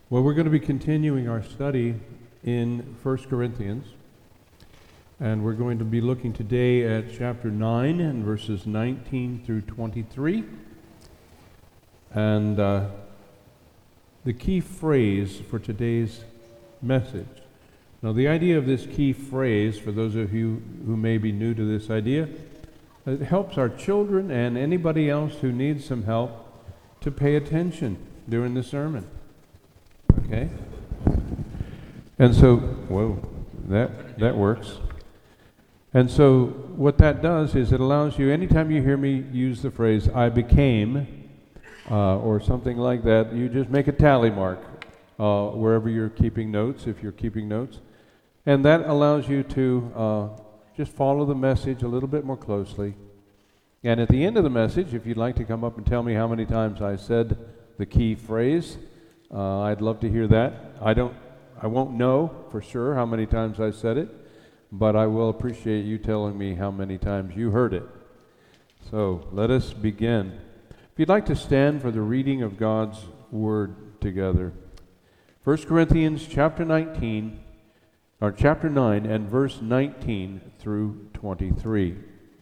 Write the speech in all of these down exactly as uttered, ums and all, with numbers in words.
Well, we're going to be continuing our study in First Corinthians, and we're going to be looking today at chapter nine and verses nineteen through twenty-three. And uh, the key phrase for today's message. Now, the idea of this key phrase, for those of you who may be new to this idea, it helps our children and anybody else who needs some help to pay attention during the sermon. Okay? And so, whoa, that that works. And so what that does is it allows you, anytime you hear me use the phrase, I became, uh, or something like that, you just make a tally mark uh, wherever you're keeping notes, if you're keeping notes. And that allows you to uh, just follow the message a little bit more closely. And at the end of the message, if you'd like to come up and tell me how many times I said the key phrase, Uh, I'd love to hear that. I don't, I won't know for sure how many times I said it, but I will appreciate you telling me how many times you heard it. So let us begin. If you'd like to stand for the reading of God's Word together. First Corinthians chapter nineteen, or chapter nine and verse nineteen through twenty-three.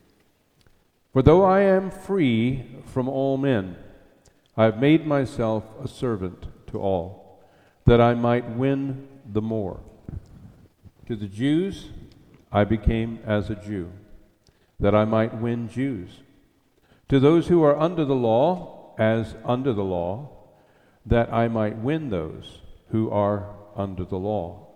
For though I am free from all men, I have made myself a servant to all, that I might win the more. To the Jews I became as a Jew, that I might win Jews. To those who are under the law, as under the law, that I might win those who are under the law.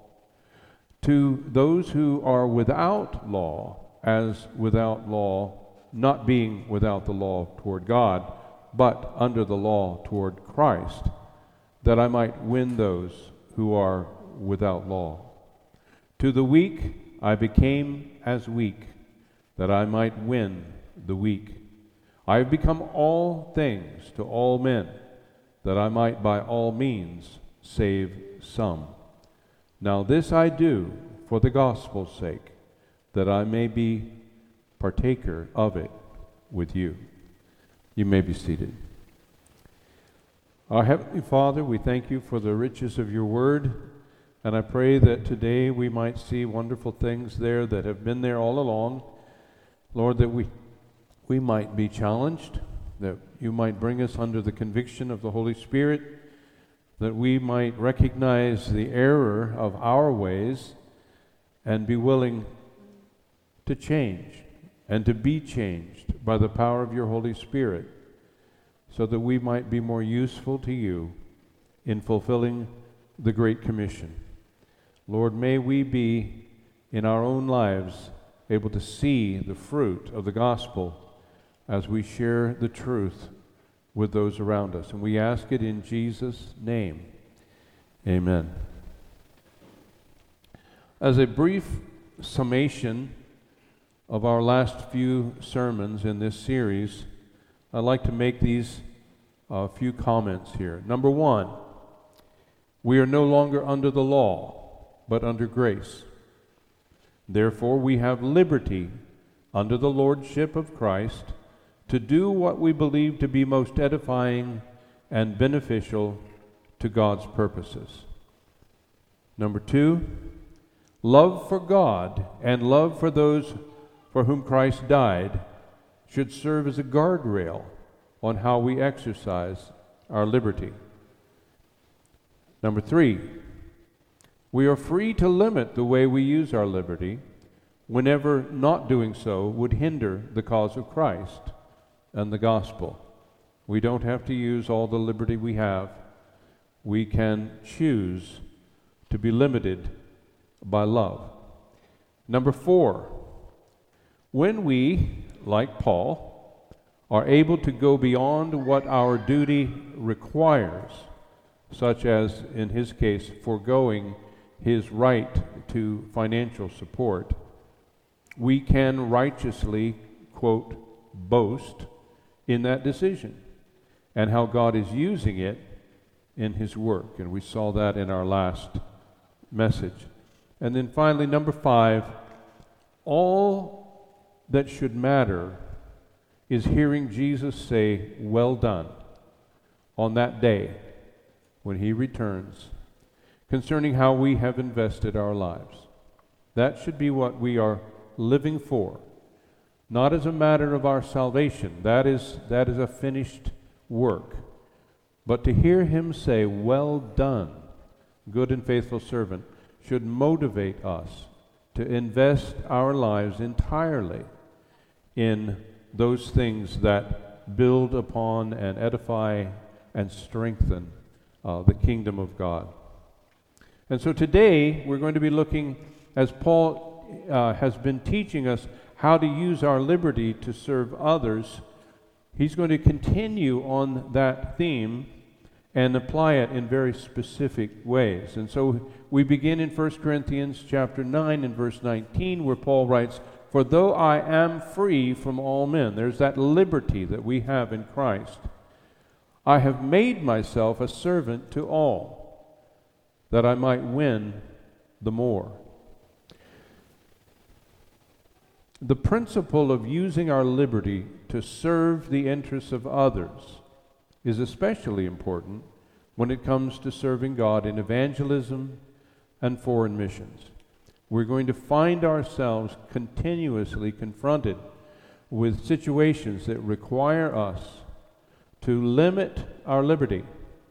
To those who are without law, as without law, not being without the law toward God, but under the law toward Christ, that I might win those who are without law. To the weak I became as weak, that I might win the weak. I have become all things to all men, that I might by all means save some. Now this I do for the gospel's sake, that I may be partaker of it with you. You may be seated. Our Heavenly Father, we thank you for the riches of your word, and I pray that today we might see wonderful things there that have been there all along. Lord, that we, we might be challenged, that you might bring us under the conviction of the Holy Spirit, that we might recognize the error of our ways and be willing to change and to be changed by the power of your Holy Spirit, so that we might be more useful to you in fulfilling the Great Commission. Lord, may we be in our own lives able to see the fruit of the gospel as we share the truth with those around us. And we ask it in Jesus' name. Amen. As a brief summation of our last few sermons in this series, I'd like to make these uh, few comments here. Number one, we are no longer under the law, but under grace. Therefore, we have liberty under the lordship of Christ to do what we believe to be most edifying and beneficial to God's purposes. Number two, love for God and love for those for whom Christ died should serve as a guardrail on how we exercise our liberty. Number three, we are free to limit the way we use our liberty whenever not doing so would hinder the cause of Christ and the gospel. We don't have to use all the liberty we have. We can choose to be limited by love. Number four, when we, like Paul, are able to go beyond what our duty requires, such as, in his case, foregoing his right to financial support, we can righteously, quote, boast in that decision and how God is using it in his work. And we saw that in our last message. And then finally, number five, all that should matter is hearing Jesus say, well done, on that day when he returns concerning how we have invested our lives. That should be what we are living for, not as a matter of our salvation. That is, that is a finished work. But to hear him say, "Well done, good and faithful servant," should motivate us to invest our lives entirely in those things that build upon and edify and strengthen uh, the kingdom of God. And so today we're going to be looking, as Paul uh, has been teaching us how to use our liberty to serve others, he's going to continue on that theme and apply it in very specific ways. And so we begin in First Corinthians chapter nine and verse nineteen, where Paul writes, "For though I am free from all men," there's that liberty that we have in Christ, "I have made myself a servant to all, that I might win the more." The principle of using our liberty to serve the interests of others is especially important when it comes to serving God in evangelism and foreign missions. We're going to find ourselves continuously confronted with situations that require us to limit our liberty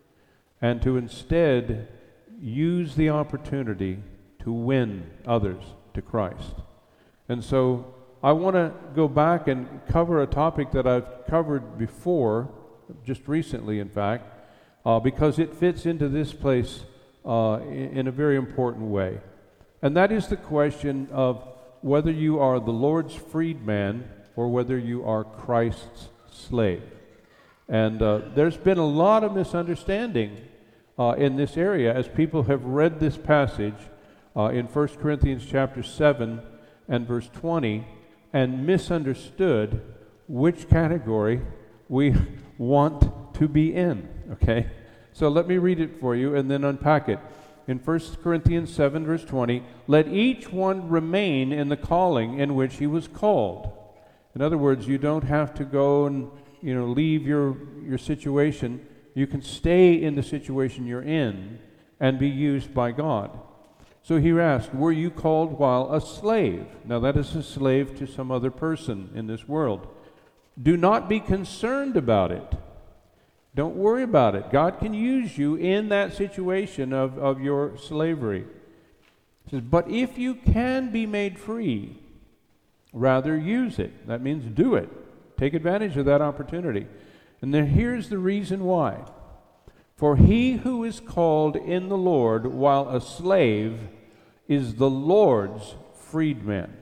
and to instead use the opportunity to win others to Christ. And so I want to go back and cover a topic that I've covered before, just recently in fact, uh, because it fits into this place uh, in, in a very important way. And that is the question of whether you are the Lord's freedman or whether you are Christ's slave. And uh, there's been a lot of misunderstanding uh, in this area as people have read this passage uh, in First Corinthians chapter seven and verse twenty and misunderstood which category we want to be in, okay? So let me read it for you and then unpack it. In First Corinthians seven, verse twenty, "Let each one remain in the calling in which he was called." In other words, you don't have to go and, you know, leave your, your situation. You can stay in the situation you're in and be used by God. So he asked, "Were you called while a slave?" Now that is a slave to some other person in this world. "Do not be concerned about it." Don't worry about it. God can use you in that situation of, of your slavery. He says, "But if you can be made free, rather use it." That means do it. Take advantage of that opportunity. And then here's the reason why. "For he who is called in the Lord while a slave is the Lord's freedman.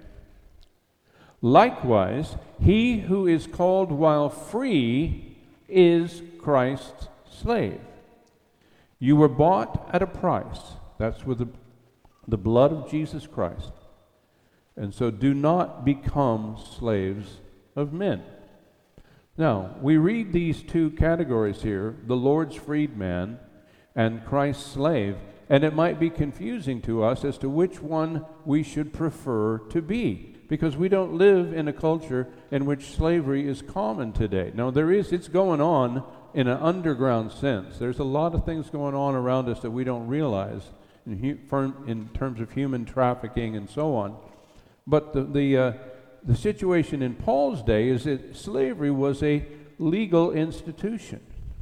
Likewise, he who is called while free is Christ's slave. You were bought at a price." That's with the, the blood of Jesus Christ. "And so do not become slaves of men." Now, we read these two categories here, the Lord's freedman and Christ's slave, and it might be confusing to us as to which one we should prefer to be, because we don't live in a culture in which slavery is common today. Now, there is, it's going on in an underground sense. There's a lot of things going on around us that we don't realize in, hu- in terms of human trafficking and so on. But the the, uh, the situation in Paul's day is that slavery was a legal institution.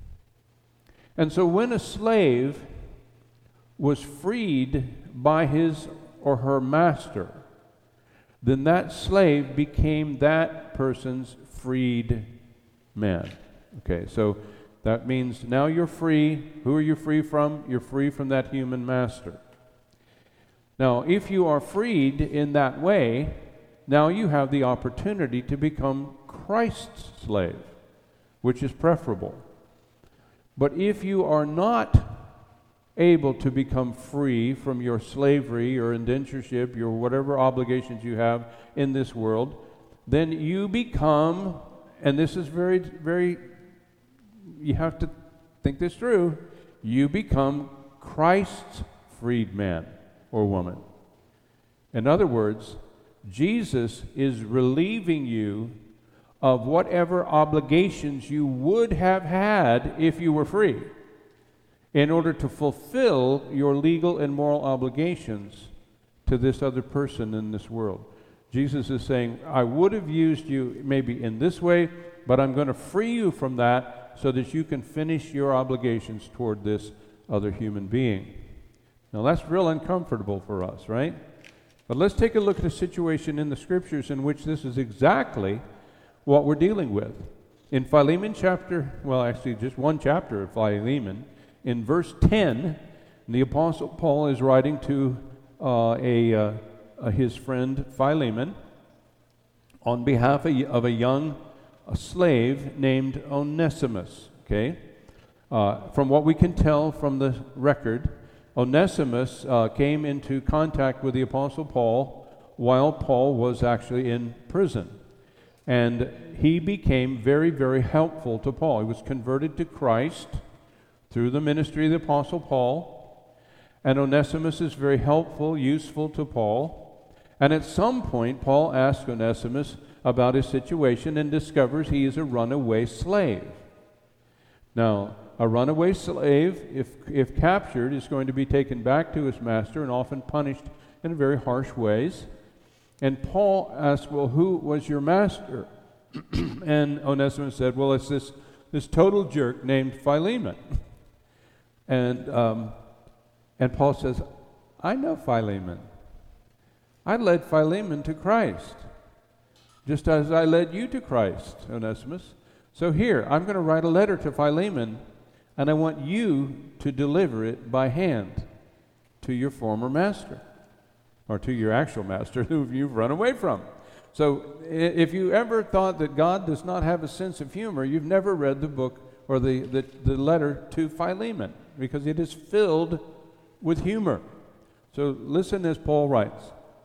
And so when a slave was freed by his or her master, then that slave became that person's freed man. Okay, so that means now you're free. Who are you free from? You're free from that human master. Now, if you are freed in that way, now you have the opportunity to become Christ's slave, which is preferable. But if you are not able to become free from your slavery, your indentureship, your whatever obligations you have in this world, then you become, and this is very, very, you have to think this through, you become Christ's freedman or woman. In other words, Jesus is relieving you of whatever obligations you would have had if you were free. in order to fulfill your legal and moral obligations to this other person in this world. Jesus is saying, I would have used you maybe in this way, but I'm going to free you from that so that you can finish your obligations toward this other human being. Now that's real uncomfortable for us, right? But let's take a look at a situation in the Scriptures in which this is exactly what we're dealing with. In Philemon chapter, well actually just one chapter of Philemon, in verse ten, the Apostle Paul is writing to uh, a, uh, uh, his friend Philemon on behalf of, of a young a slave named Onesimus, okay? Uh, from what we can tell from the record, Onesimus uh, came into contact with the Apostle Paul while Paul was actually in prison. And he became very, very helpful to Paul. He was converted to Christ through the ministry of the Apostle Paul. And Onesimus is very helpful, useful to Paul. And at some point, Paul asks Onesimus about his situation and discovers he is a runaway slave. Now, a runaway slave, if, if captured, is going to be taken back to his master and often punished in very harsh ways. And Paul asked, well, who was your master? And Onesimus said, well, it's this, this total jerk named Philemon. And, um, and Paul says, I know Philemon. I led Philemon to Christ, just as I led you to Christ, Onesimus. So here, I'm going to write a letter to Philemon, and I want you to deliver it by hand to your former master, or to your actual master who you've run away from. So if you ever thought that God does not have a sense of humor, you've never read the book or the, the, the letter to Philemon, because it is filled with humor. So listen as Paul writes.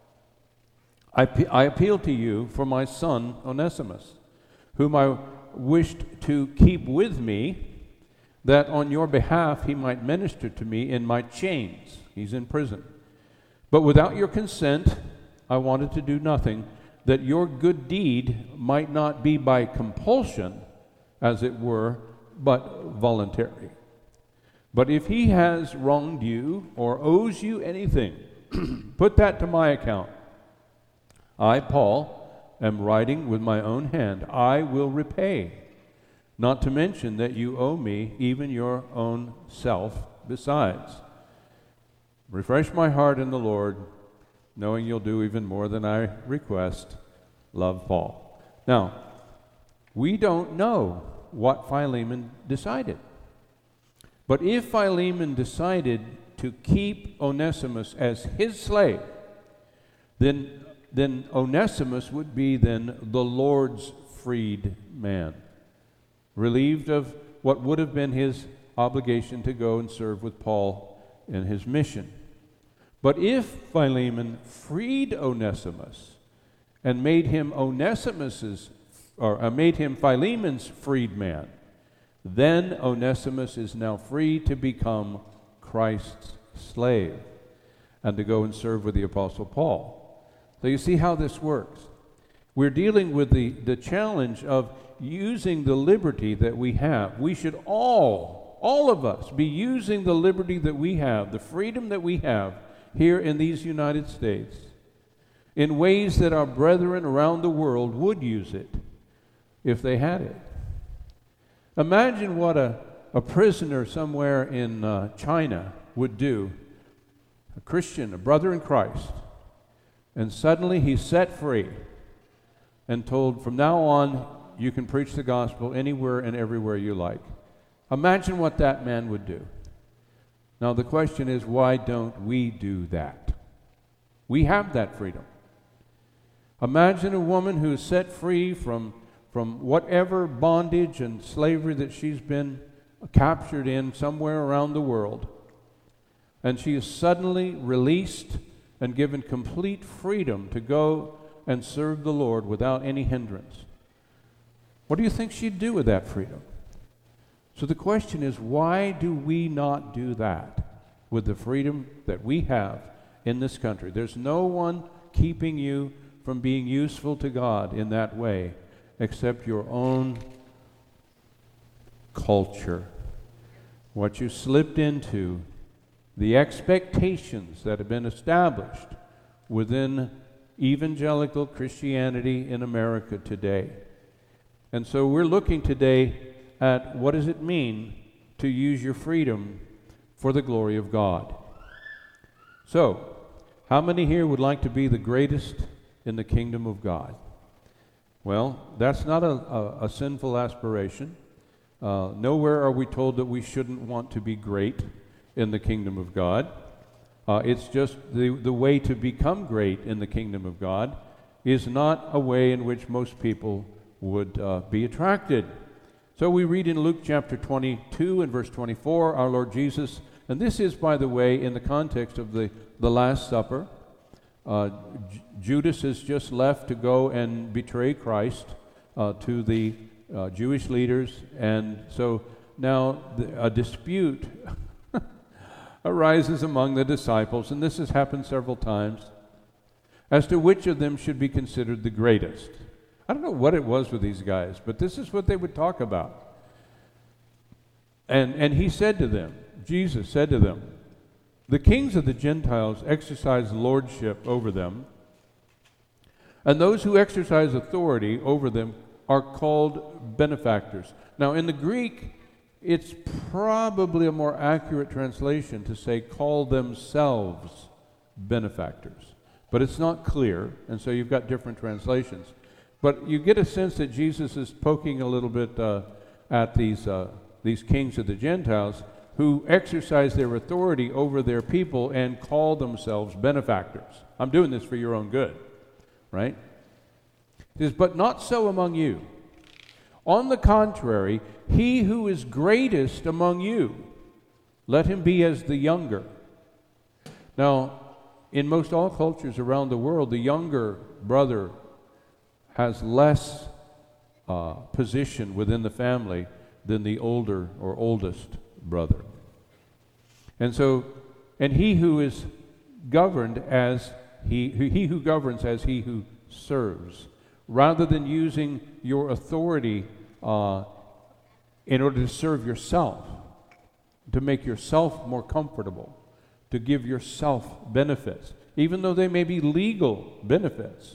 I, I appeal to you for my son Onesimus, whom I wished to keep with me, that on your behalf he might minister to me in my chains. He's in prison. But without your consent, I wanted to do nothing, that your good deed might not be by compulsion, as it were, but voluntary. But if he has wronged you or owes you anything, put that to my account. I, Paul, am writing with my own hand. I will repay, not to mention that you owe me even your own self besides. Refresh my heart in the Lord, knowing you'll do even more than I request. Love, Paul. Now, we don't know what Philemon decided. But if Philemon decided to keep Onesimus as his slave, then then Onesimus would be then the Lord's freed man, relieved of what would have been his obligation to go and serve with Paul in his mission. But if Philemon freed Onesimus and made him Onesimus's, or uh, made him Philemon's freed man, then Onesimus is now free to become Christ's slave and to go and serve with the Apostle Paul. So you see how this works. We're dealing with the, the challenge of using the liberty that we have. We should all, all of us, be using the liberty that we have, the freedom that we have here in these United States, in ways that our brethren around the world would use it if they had it. Imagine what a, a prisoner somewhere in uh, China would do, a Christian, a brother in Christ, and suddenly he's set free and told, from now on, you can preach the gospel anywhere and everywhere you like. Imagine what that man would do. Now the question is, why don't we do that? We have that freedom. Imagine a woman who is set free from, from whatever bondage and slavery that she's been captured in somewhere around the world, and she is suddenly released and given complete freedom to go and serve the Lord without any hindrance. What do you think she'd do with that freedom? So the question is, why do we not do that with the freedom that we have in this country? There's no one keeping you from being useful to God in that way except your own culture. what you slipped into, the expectations that have been established within evangelical Christianity in America today. And so we're looking today at what does it mean to use your freedom for the glory of God. So, how many here would like to be the greatest in the kingdom of God? Well, that's not a, a, a sinful aspiration. Uh, nowhere are we told that we shouldn't want to be great in the kingdom of God. Uh, it's just the, the way to become great in the kingdom of God is not a way in which most people would uh, be attracted. So we read in Luke chapter twenty-two and verse twenty-four, our Lord Jesus, and this is, by the way, in the context of the, the Last Supper. Uh, J- Judas has just left to go and betray Christ uh, to the uh, Jewish leaders, and so now the, a dispute arises among the disciples, and this has happened several times, as to which of them should be considered the greatest. I don't know what it was with these guys, but this is what they would talk about. And, and he said to them, Jesus said to them, the kings of the Gentiles exercise lordship over them, and those who exercise authority over them are called benefactors. Now, in the Greek, it's probably a more accurate translation to say call themselves benefactors. But it's not clear, and so you've got different translations. But you get a sense that Jesus is poking a little bit uh, at these, uh, these kings of the Gentiles who exercise their authority over their people and call themselves benefactors. I'm doing this for your own good, right? It says, but not so among you. On the contrary, he who is greatest among you, let him be as the younger. Now, in most all cultures around the world, the younger brother has less uh, position within the family than the older or oldest brother. And so, and he who is governed as he, he who governs as he who serves, rather than using your authority uh, in order to serve yourself, to make yourself more comfortable, to give yourself benefits, even though they may be legal benefits.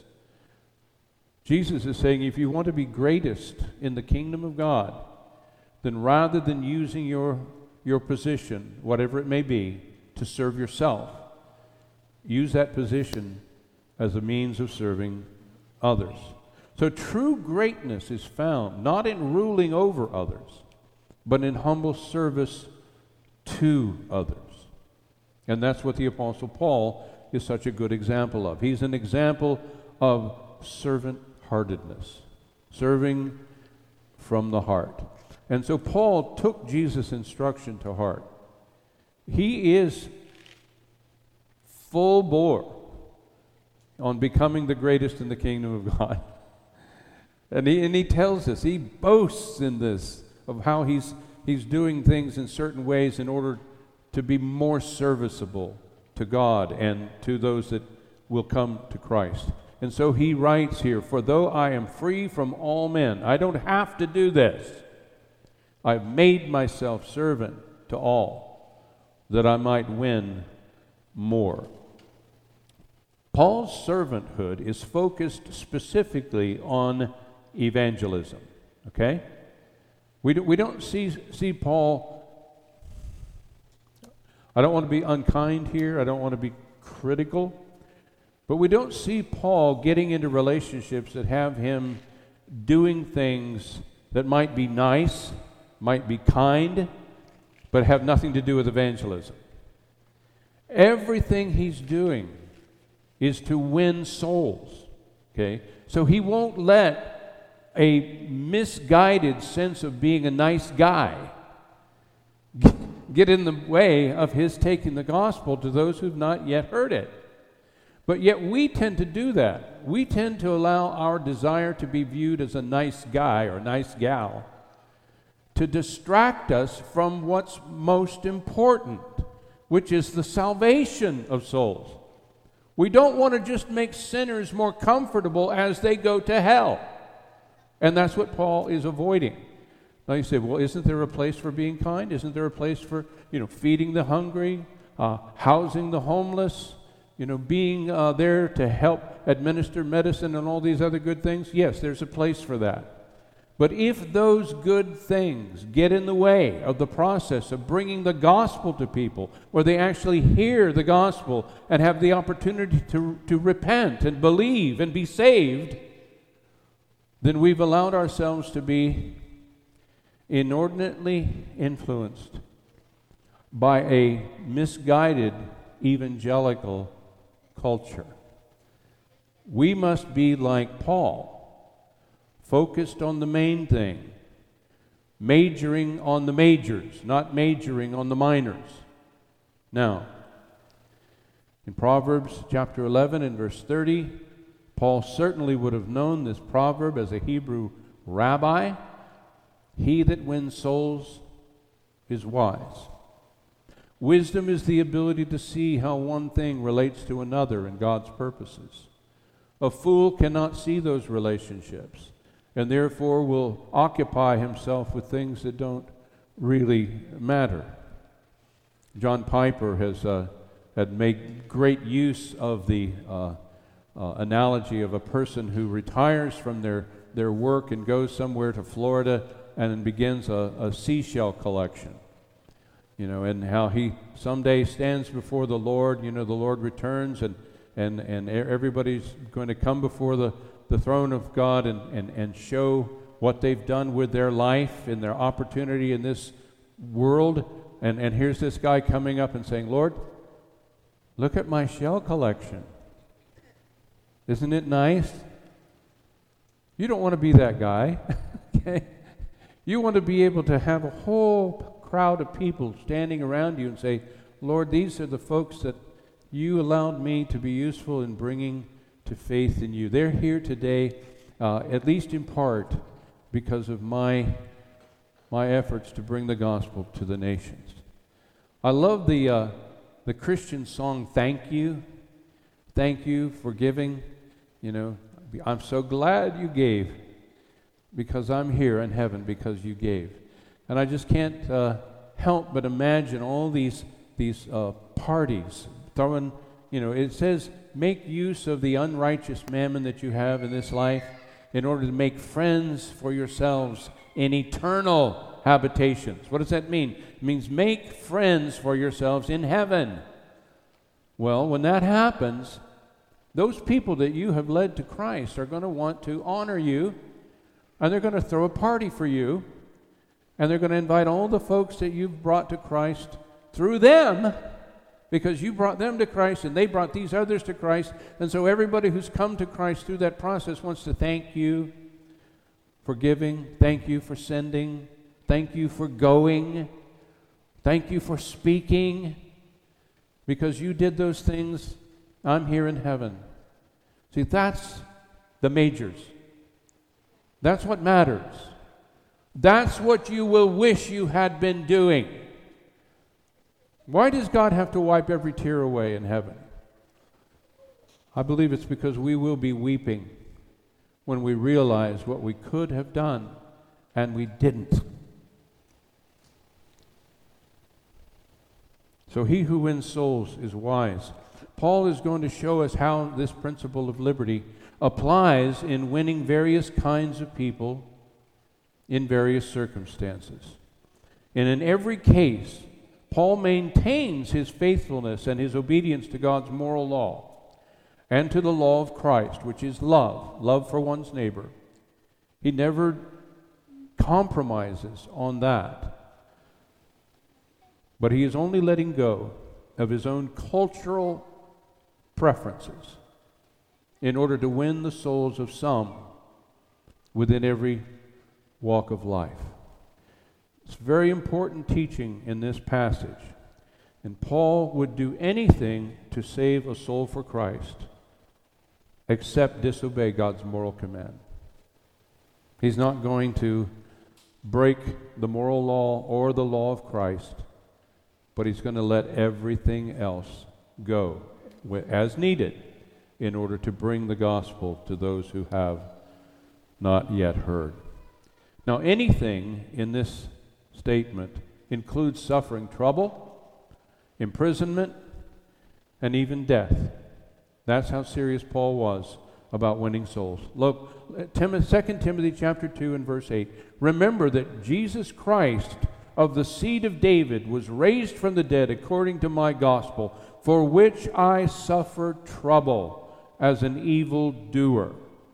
Jesus is saying if you want to be greatest in the kingdom of God, then rather than using your, your position, whatever it may be, to serve yourself, use that position as a means of serving others. So true greatness is found not in ruling over others, but in humble service to others. And that's what the Apostle Paul is such a good example of. He's an example of servant-heartedness, serving from the heart. And so Paul took Jesus' instruction to heart. He is full bore on becoming the greatest in the kingdom of God. And he, and he tells us, he boasts in this, of how he's, he's doing things in certain ways in order to be more serviceable to God and to those that will come to Christ. And so he writes here, for though I am free from all men, I don't have to do this. I've made myself servant to all, that I might win more. Paul's servanthood is focused specifically on evangelism, okay? We, do, we don't see, see Paul, I don't want to be unkind here, I don't want to be critical, but we don't see Paul getting into relationships that have him doing things that might be nice, might be kind, but have nothing to do with evangelism. Everything he's doing is to win souls, okay? So he won't let a misguided sense of being a nice guy get in the way of his taking the gospel to those who've not yet heard it. But yet we tend to do that. We tend to allow our desire to be viewed as a nice guy or nice gal to distract us from what's most important, which is the salvation of souls. We don't want to just make sinners more comfortable as they go to hell. And that's what Paul is avoiding. Now you say, well, isn't there a place for being kind? Isn't there a place for, you know, feeding the hungry, uh, housing the homeless, you know, being uh, there to help administer medicine and all these other good things? Yes, there's a place for that. But if those good things get in the way of the process of bringing the gospel to people, where they actually hear the gospel and have the opportunity to, to repent and believe and be saved, then we've allowed ourselves to be inordinately influenced by a misguided evangelical culture. We must be like Paul, focused on the main thing, majoring on the majors, not majoring on the minors. Now, in Proverbs chapter eleven and verse thirty, Paul certainly would have known this proverb as a Hebrew rabbi. He that wins souls is wise. Wisdom is the ability to see how one thing relates to another in God's purposes. A fool cannot see those relationships, and therefore will occupy himself with things that don't really matter. John Piper has uh, had made great use of the uh, uh, analogy of a person who retires from their, their work and goes somewhere to Florida and begins a, a seashell collection. You know, and how he someday stands before the Lord. You know, the Lord returns, and and, and everybody's going to come before the the throne of God and, and, and show what they've done with their life and their opportunity in this world. And, and here's this guy coming up and saying, Lord, look at my shell collection. Isn't it nice? You don't want to be that guy. Okay? You want to be able to have a whole crowd of people standing around you and say, Lord, these are the folks that you allowed me to be useful in bringing to faith in you. They're here today, uh, at least in part, because of my my efforts to bring the gospel to the nations. I love the uh, the Christian song, Thank You. Thank you for giving. You know, I'm so glad you gave, because I'm here in heaven because you gave. And I just can't uh, help but imagine all these these uh, parties throwing, you know, it says, make use of the unrighteous mammon that you have in this life in order to make friends for yourselves in eternal habitations. What does that mean? It means make friends for yourselves in heaven. Well, when that happens, those people that you have led to Christ are going to want to honor you, and they're going to throw a party for you, and they're going to invite all the folks that you've brought to Christ through them, because you brought them to Christ and they brought these others to Christ. And so everybody who's come to Christ through that process wants to thank you for giving, thank you for sending, thank you for going, thank you for speaking. Because you did those things, I'm here in heaven. See, that's the majors. That's what matters. That's what you will wish you had been doing. Why does God have to wipe every tear away in heaven? I believe it's because we will be weeping when we realize what we could have done and we didn't. So he who wins souls is wise. Paul is going to show us how this principle of liberty applies in winning various kinds of people in various circumstances. And in every case, Paul maintains his faithfulness and his obedience to God's moral law and to the law of Christ, which is love, love for one's neighbor. He never compromises on that. But he is only letting go of his own cultural preferences in order to win the souls of some within every walk of life. It's very important teaching in this passage. And Paul would do anything to save a soul for Christ except disobey God's moral command. He's not going to break the moral law or the law of Christ, but he's going to let everything else go as needed in order to bring the gospel to those who have not yet heard. Now, anything in this statement includes suffering trouble, imprisonment, and even death. That's how serious Paul was about winning souls. Look, Tim- Second Timothy chapter two and verse eight. Remember that Jesus Christ of the seed of David was raised from the dead according to my gospel, for which I suffer trouble as an evildoer.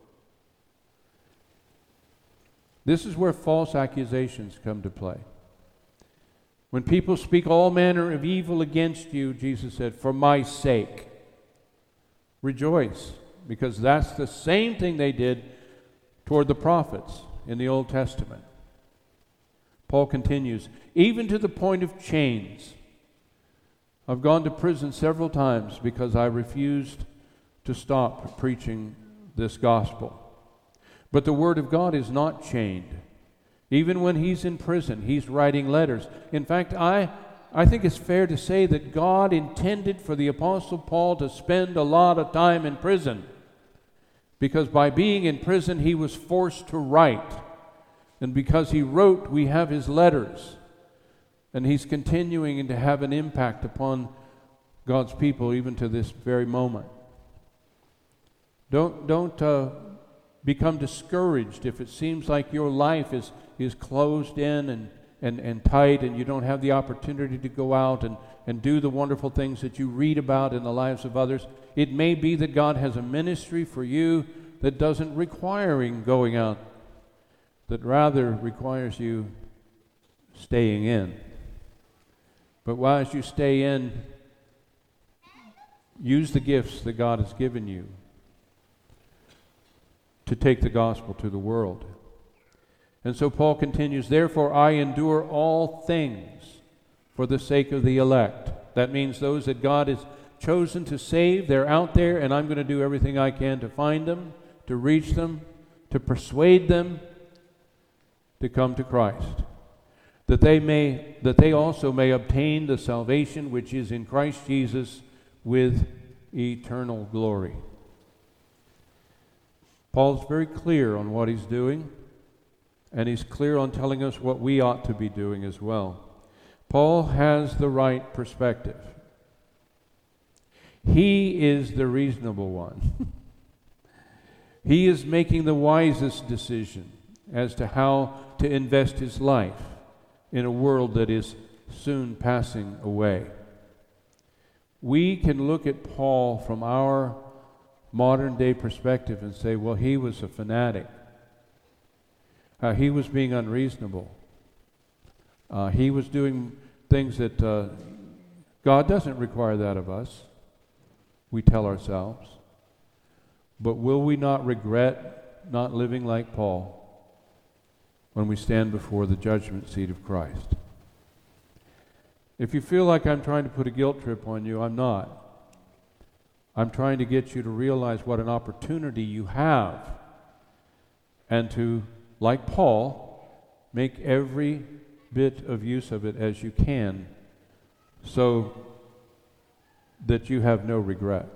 This is where false accusations come to play. When people speak all manner of evil against you, Jesus said, for my sake, rejoice, because that's the same thing they did toward the prophets in the Old Testament. Paul continues, even to the point of chains. I've gone to prison several times because I refused to stop preaching this gospel. But the Word of God is not chained. Even when he's in prison, he's writing letters. In fact, I, I think it's fair to say that God intended for the Apostle Paul to spend a lot of time in prison, because by being in prison, he was forced to write. And because he wrote, we have his letters. And he's continuing to have an impact upon God's people even to this very moment. Don't, don't uh, become discouraged if it seems like your life is, is closed in and, and, and tight, and you don't have the opportunity to go out and, and do the wonderful things that you read about in the lives of others. It may be that God has a ministry for you that doesn't require going out, that rather requires you staying in. But while as you stay in, use the gifts that God has given you to take the gospel to the world. And so Paul continues, therefore I endure all things for the sake of the elect. That means those that God has chosen to save, they're out there, and I'm going to do everything I can to find them, to reach them, to persuade them to come to Christ, that they may, that they also may obtain the salvation which is in Christ Jesus with eternal glory. Paul's very clear on what he's doing, and he's clear on telling us what we ought to be doing as well. Paul has the right perspective. He is the reasonable one. He is making the wisest decision as to how to invest his life in a world that is soon passing away. We can look at Paul from our modern day perspective and say, well, he was a fanatic. Uh, he was being unreasonable. Uh, he was doing things that uh, God doesn't require that of us, we tell ourselves. But will we not regret not living like Paul when we stand before the judgment seat of Christ? If you feel like I'm trying to put a guilt trip on you, I'm not. I'm trying to get you to realize what an opportunity you have, and to, like Paul, make every bit of use of it as you can, so that you have no regrets.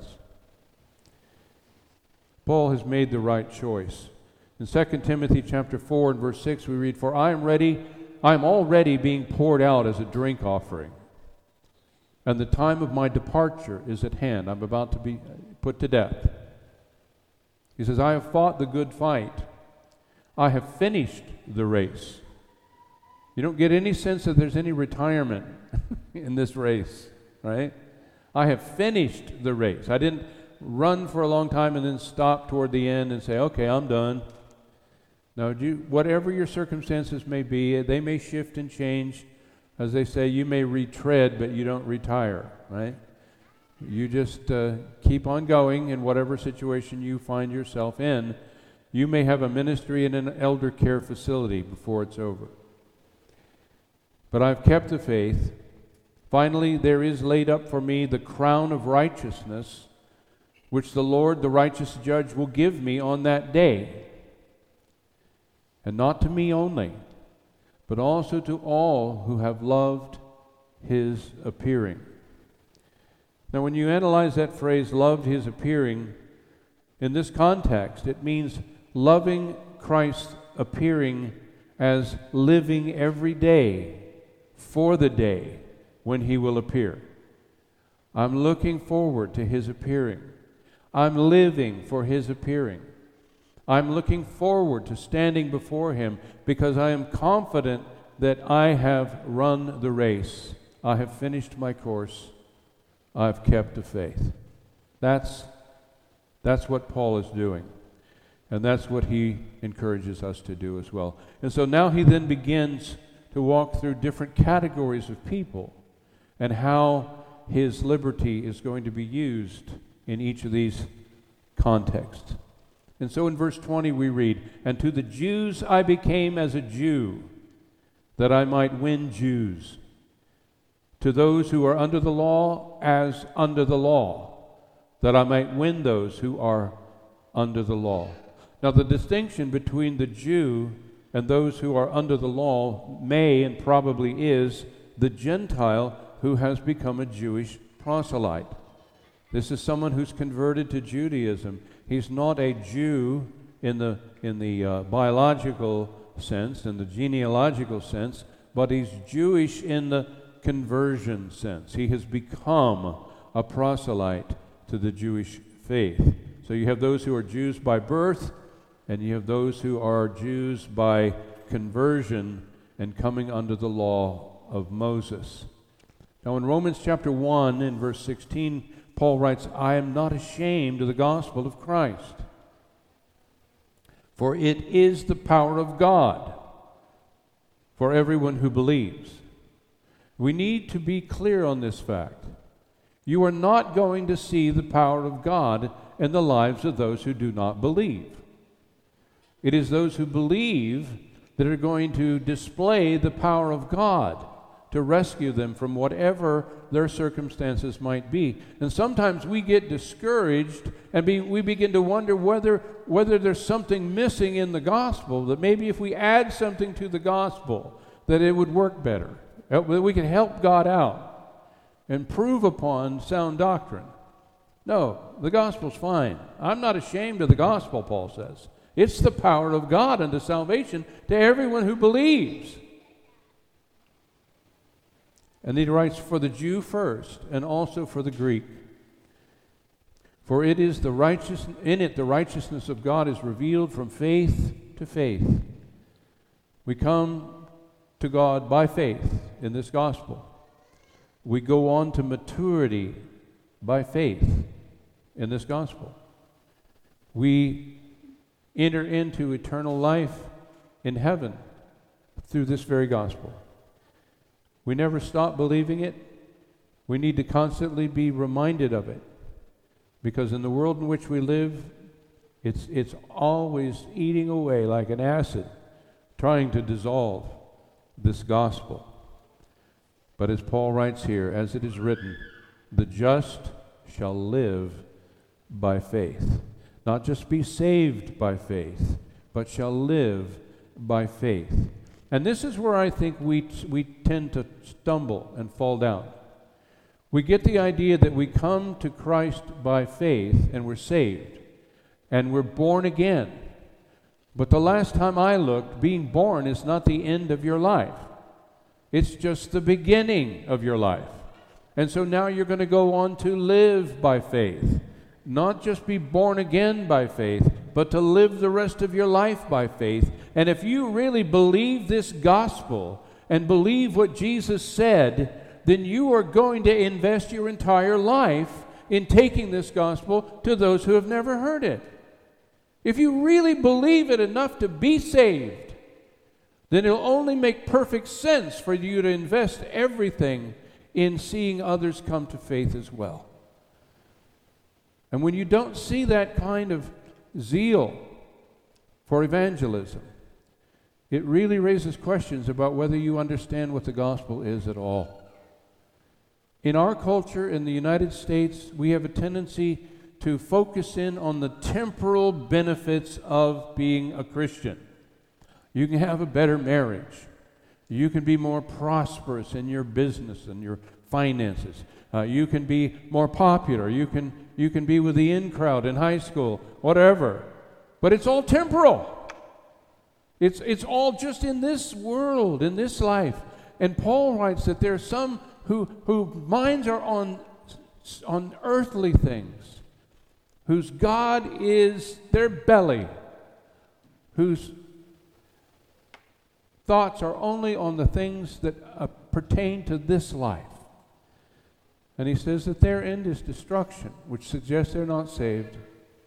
Paul has made the right choice. In Second Timothy chapter four and verse six we read, for I am ready, I am already being poured out as a drink offering, and the time of my departure is at hand. I'm about to be put to death. He says, I have fought the good fight. I have finished the race. You don't get any sense that there's any retirement in this race, right? I have finished the race. I didn't run for a long time and then stop toward the end and say, okay, I'm done. No, you, whatever your circumstances may be, they may shift and change. As they say, you may retread, but you don't retire, right? You just uh, keep on going in whatever situation you find yourself in. You may have a ministry in an elder care facility before it's over. But I've kept the faith. Finally, there is laid up for me the crown of righteousness, which the Lord, the righteous judge, will give me on that day. And not to me only, but also to all who have loved his appearing. Now, when you analyze that phrase, loved his appearing, in this context, it means loving Christ's appearing as living every day for the day when he will appear. I'm looking forward to his appearing. I'm living for his appearing. I'm looking forward to standing before him because I am confident that I have run the race. I have finished my course. I've kept the faith. That's, that's what Paul is doing. And that's what he encourages us to do as well. And so now he then begins to walk through different categories of people and how his liberty is going to be used in each of these contexts. And so in verse twenty we read, "And to the Jews I became as a Jew, that I might win Jews. To those who are under the law, as under the law, that I might win those who are under the law." Now the distinction between the Jew and those who are under the law may and probably is the Gentile who has become a Jewish proselyte. This is someone who's converted to Judaism. He's not a Jew in the in the uh, biological sense, in the genealogical sense, but he's Jewish in the conversion sense. He has become a proselyte to the Jewish faith. So you have those who are Jews by birth, and you have those who are Jews by conversion and coming under the law of Moses. Now in Romans chapter one, in verse sixteen, Paul writes, "I am not ashamed of the gospel of Christ, for it is the power of God for everyone who believes." We need to be clear on this fact. You are not going to see the power of God in the lives of those who do not believe. It is those who believe that are going to display the power of God to rescue them from whatever their circumstances might be. And sometimes we get discouraged and be, we begin to wonder whether, whether there's something missing in the gospel, that maybe if we add something to the gospel, that it would work better, that we can help God out and prove upon sound doctrine. No, the gospel's fine. I'm not ashamed of the gospel, Paul says. It's the power of God unto salvation to everyone who believes. And he writes, "For the Jew first, and also for the Greek. For it is the righteous, in it the righteousness of God is revealed from faith to faith." We come to God by faith in this gospel. We go on to maturity by faith in this gospel. We enter into eternal life in heaven through this very gospel. We never stop believing it. We need to constantly be reminded of it, because in the world in which we live, it's, it's always eating away like an acid, trying to dissolve this gospel. But as Paul writes here, as it is written, "The just shall live by faith." Not just be saved by faith, but shall live by faith. And this is where I think we we tend to stumble and fall down. We get the idea that we come to Christ by faith and we're saved and we're born again. But the last time I looked, being born is not the end of your life. It's just the beginning of your life. And so now you're going to go on to live by faith. Not just be born again by faith, but to live the rest of your life by faith. And if you really believe this gospel and believe what Jesus said, then you are going to invest your entire life in taking this gospel to those who have never heard it. If you really believe it enough to be saved, then it'll only make perfect sense for you to invest everything in seeing others come to faith as well. And when you don't see that kind of zeal for evangelism, it really raises questions about whether you understand what the gospel is at all. In our culture, in the United States, we have a tendency to focus in on the temporal benefits of being a Christian. You can have a better marriage. You can be more prosperous in your business and your finances. Uh, you can be more popular. You can you can be with the in crowd in high school, whatever. But it's all temporal. It's, it's all just in this world, in this life. And Paul writes that there are some who, whose minds are on, on earthly things, whose God is their belly, whose thoughts are only on the things that uh, pertain to this life. And he says that their end is destruction, which suggests they're not saved.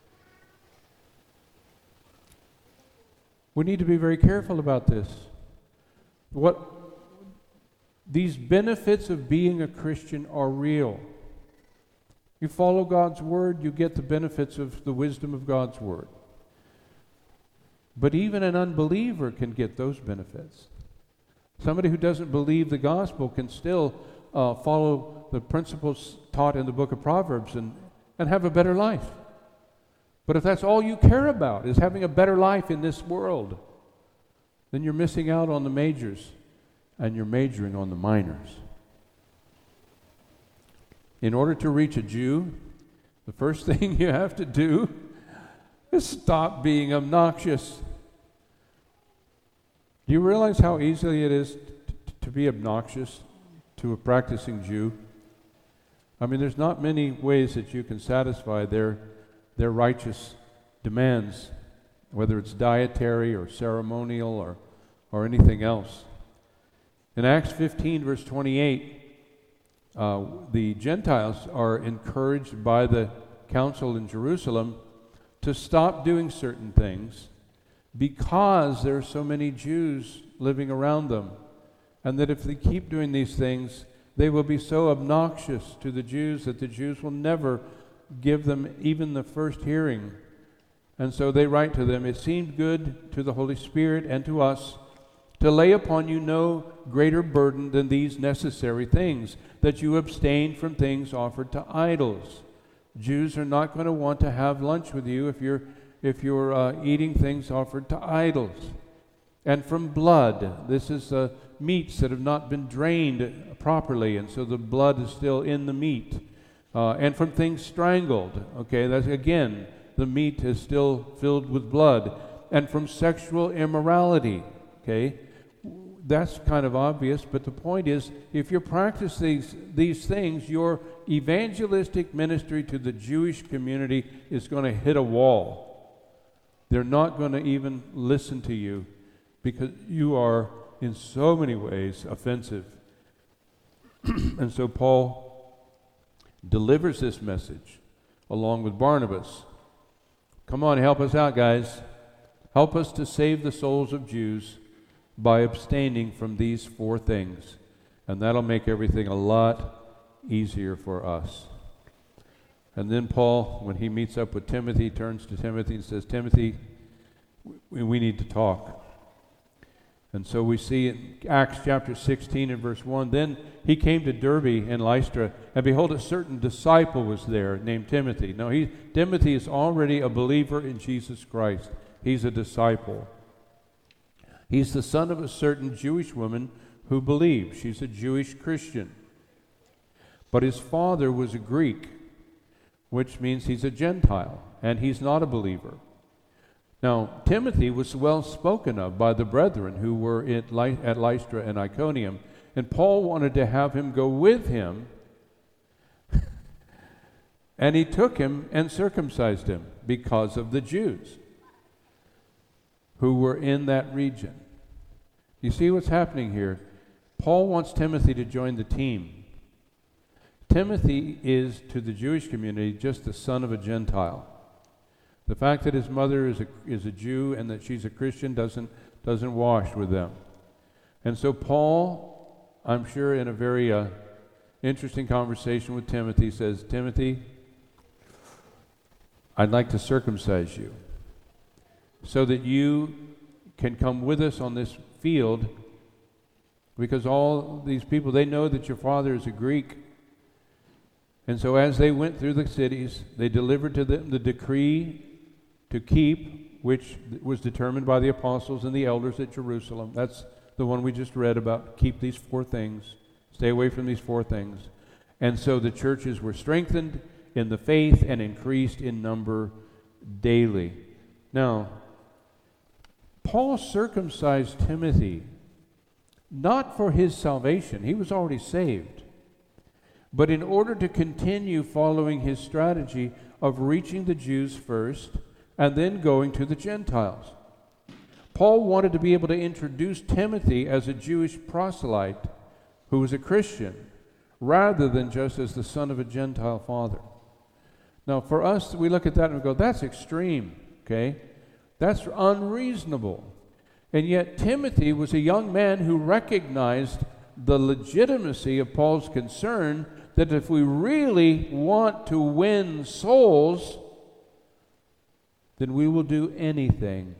We need to be very careful about this. What these benefits of being a Christian are real. You follow God's word, you get the benefits of the wisdom of God's word. But even an unbeliever can get those benefits. Somebody who doesn't believe the gospel can still uh, follow the principles taught in the book of Proverbs and, and have a better life. But if that's all you care about, is having a better life in this world, then you're missing out on the majors and you're majoring on the minors. In order to reach a Jew, the first thing you have to do is stop being obnoxious. Do you realize how easily it is t- t- to be obnoxious to a practicing Jew? I mean, there's not many ways that you can satisfy their their righteous demands, whether it's dietary or ceremonial or, or anything else. In Acts fifteen, verse twenty-eight, uh, the Gentiles are encouraged by the council in Jerusalem to stop doing certain things because there are so many Jews living around them, and that if they keep doing these things, they will be so obnoxious to the Jews that the Jews will never give them even the first hearing. And so they write to them, "It seemed good to the Holy Spirit and to us to lay upon you no greater burden than these necessary things, that you abstain from things offered to idols." Jews are not going to want to have lunch with you if you're if you're uh, eating things offered to idols. And from blood. This is uh, meats that have not been drained properly, and so the blood is still in the meat. Uh, and from things strangled. Okay, that's again, the meat is still filled with blood. And from sexual immorality. Okay, that's kind of obvious, but the point is, if you practice these, these things, your evangelistic ministry to the Jewish community is going to hit a wall. They're not going to even listen to you because you are, in so many ways, offensive. And so Paul delivers this message along with Barnabas. Come on, help us out, guys. Help us to save the souls of Jews by abstaining from these four things. And that'll make everything a lot easier for us. And then Paul, when he meets up with Timothy, turns to Timothy and says, "Timothy, we, we need to talk." And so we see in Acts chapter sixteen and verse one, "Then he came to Derbe and Lystra, and behold, a certain disciple was there named Timothy." Now, he, Timothy is already a believer in Jesus Christ. He's a disciple. He's the son of a certain Jewish woman who believed. She's a Jewish Christian. But his father was a Greek, which means he's a Gentile, and he's not a believer. Now, Timothy was well spoken of by the brethren who were at, Ly- at Lystra and Iconium, and Paul wanted to have him go with him, and he took him and circumcised him because of the Jews who were in that region. You see what's happening here? Paul wants Timothy to join the team. Timothy is, to the Jewish community, just the son of a Gentile. The fact that his mother is a, is a Jew and that she's a Christian doesn't, doesn't wash with them. And so Paul, I'm sure in a very uh, interesting conversation with Timothy, says, "Timothy, I'd like to circumcise you so that you can come with us on this field, because all these people, they know that your father is a Greek. And so as they went through the cities, they delivered to them the decree to keep, which was determined by the apostles and the elders at Jerusalem." That's the one we just read about. Keep these four things. Stay away from these four things. And so the churches were strengthened in the faith and increased in number daily. Now, Paul circumcised Timothy not for his salvation, he was already saved, but in order to continue following his strategy of reaching the Jews first and then going to the Gentiles. Paul wanted to be able to introduce Timothy as a Jewish proselyte who was a Christian, rather than just as the son of a Gentile father. Now, for us, we look at that and we go, that's extreme, okay? That's unreasonable. And yet, Timothy was a young man who recognized the legitimacy of Paul's concern that if we really want to win souls, then we will do anything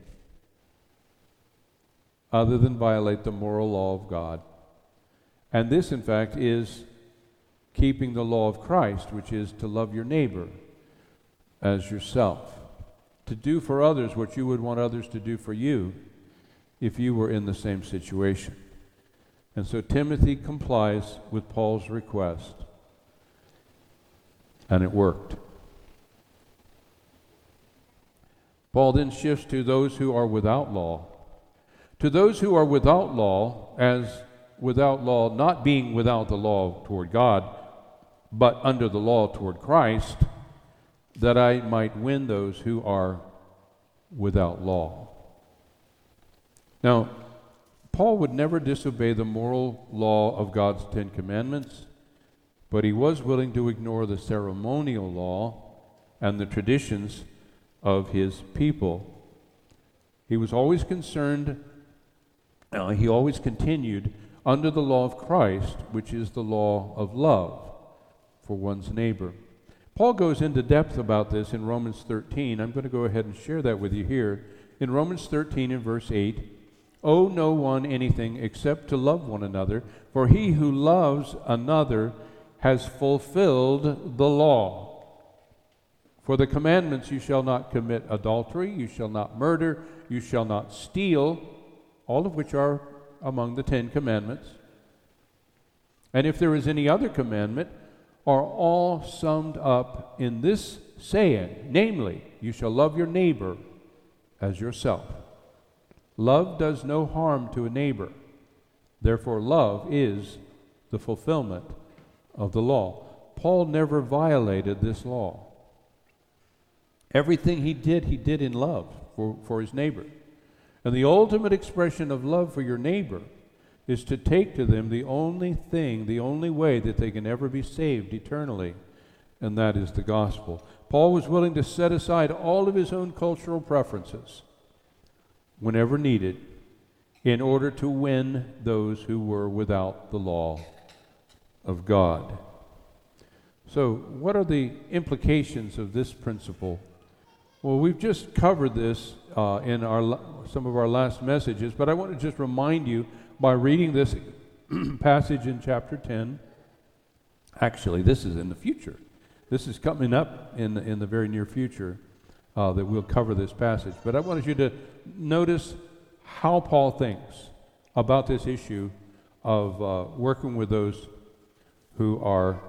other than violate the moral law of God. And this, in fact, is keeping the law of Christ, which is to love your neighbor as yourself, to do for others what you would want others to do for you if you were in the same situation. And so Timothy complies with Paul's request, and it worked. Paul then shifts to those who are without law. To those who are without law, as without law not being without the law toward God, but under the law toward Christ, that I might win those who are without law. Now, Paul would never disobey the moral law of God's Ten Commandments, but he was willing to ignore the ceremonial law and the traditions of his people. He was always concerned, uh, he always continued under the law of Christ, which is the law of love for one's neighbor. Paul goes into depth about this in Romans thirteen. I'm going to go ahead and share that with you here. In Romans thirteen in verse eight, owe no one anything except to love one another, for he who loves another has fulfilled the law. For the commandments, you shall not commit adultery, you shall not murder, you shall not steal, all of which are among the Ten Commandments. And if there is any other commandment, are all summed up in this saying, namely, you shall love your neighbor as yourself. Love does no harm to a neighbor. Therefore, love is the fulfillment of the law. Paul never violated this law. Everything he did, he did in love for, for his neighbor. And the ultimate expression of love for your neighbor is to take to them the only thing, the only way that they can ever be saved eternally, and that is the gospel. Paul was willing to set aside all of his own cultural preferences whenever needed in order to win those who were without the law of God. So, what are the implications of this principle? Well, we've just covered this uh, in our some of our last messages, but I want to just remind you by reading this passage in chapter ten. Actually, this is in the future. This is coming up in the, in the very near future uh, that we'll cover this passage. But I wanted you to notice how Paul thinks about this issue of uh, working with those who are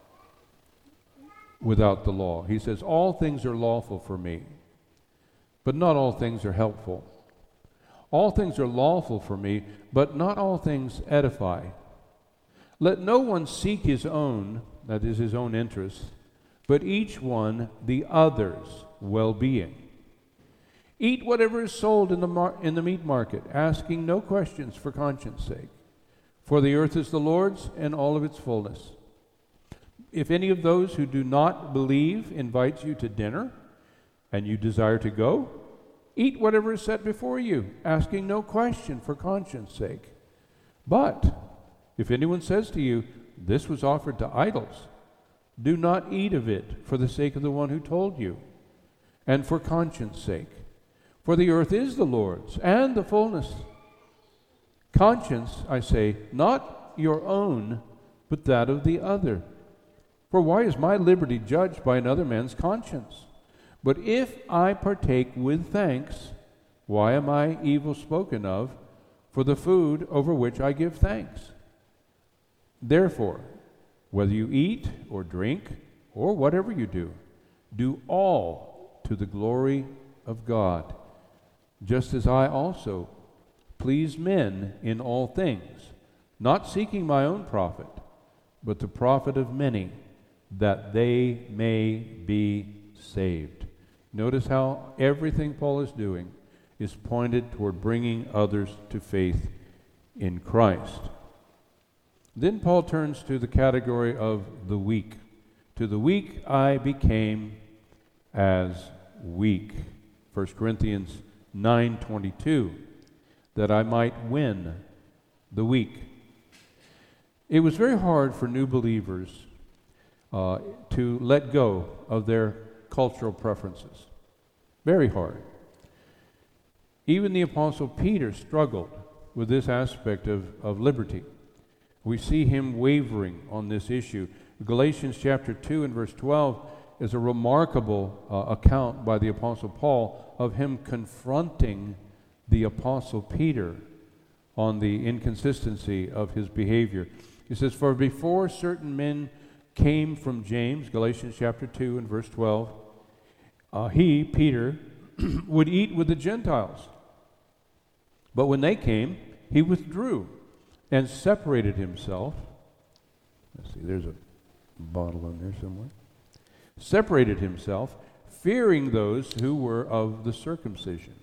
without the law. He says, all things are lawful for me, but not all things are helpful. All things are lawful for me, but not all things edify. Let no one seek his own, that is his own interests, but each one the other's well-being. Eat whatever is sold in the mar- in the meat market, asking no questions for conscience sake. For the earth is the Lord's and all of its fullness. If any of those who do not believe invites you to dinner, and you desire to go, eat whatever is set before you, asking no question for conscience sake. But if anyone says to you, this was offered to idols, do not eat of it for the sake of the one who told you, and for conscience sake. For the earth is the Lord's, and the fullness. Conscience, I say, not your own, but that of the other. For why is my liberty judged by another man's conscience? But if I partake with thanks, why am I evil spoken of for the food over which I give thanks? Therefore, whether you eat or drink or whatever you do, do all to the glory of God. just as I also please men in all things, not seeking my own profit, but the profit of many, that they may be saved. Notice how everything Paul is doing is pointed toward bringing others to faith in Christ. Then Paul turns to the category of the weak. To the weak I became as weak. First Corinthians nine twenty-two, that I might win the weak. It was very hard for new believers uh, to let go of their cultural preferences. Very hard. Even the Apostle Peter struggled with this aspect of, of liberty. We see him wavering on this issue. Galatians chapter two and verse twelve is a remarkable uh, account by the Apostle Paul of him confronting the Apostle Peter on the inconsistency of his behavior. He says, "For before certain men came from James," Galatians chapter two and verse twelve, uh, he, Peter, would eat with the Gentiles. But when they came, he withdrew and separated himself. Let's see, there's a bottle in there somewhere. Separated himself, fearing those who were of the circumcision.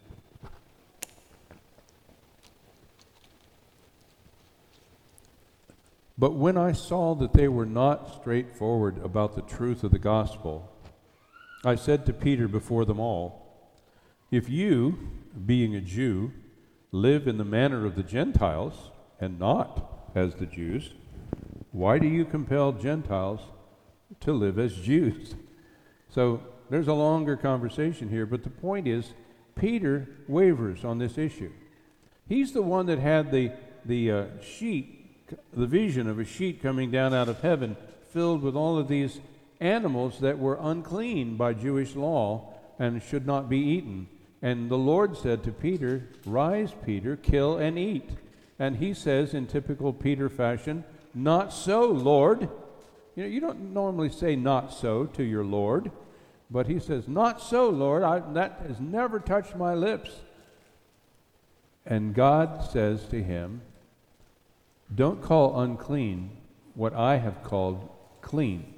But when I saw that they were not straightforward about the truth of the gospel, I said to Peter before them all, if you, being a Jew, live in the manner of the Gentiles, and not as the Jews, why do you compel Gentiles to live as Jews? So there's a longer conversation here, but the point is, Peter wavers on this issue. He's the one that had the, the uh, sheet, the vision of a sheet coming down out of heaven, filled with all of these animals that were unclean by Jewish law and should not be eaten. And the Lord said to Peter, "Rise, Peter, kill and eat." And he says in typical Peter fashion, "Not so, Lord." You know, you don't normally say "not so" to your Lord, but he says, "Not so, Lord. I, that has never touched my lips." And God says to him, "Don't call unclean what I have called clean."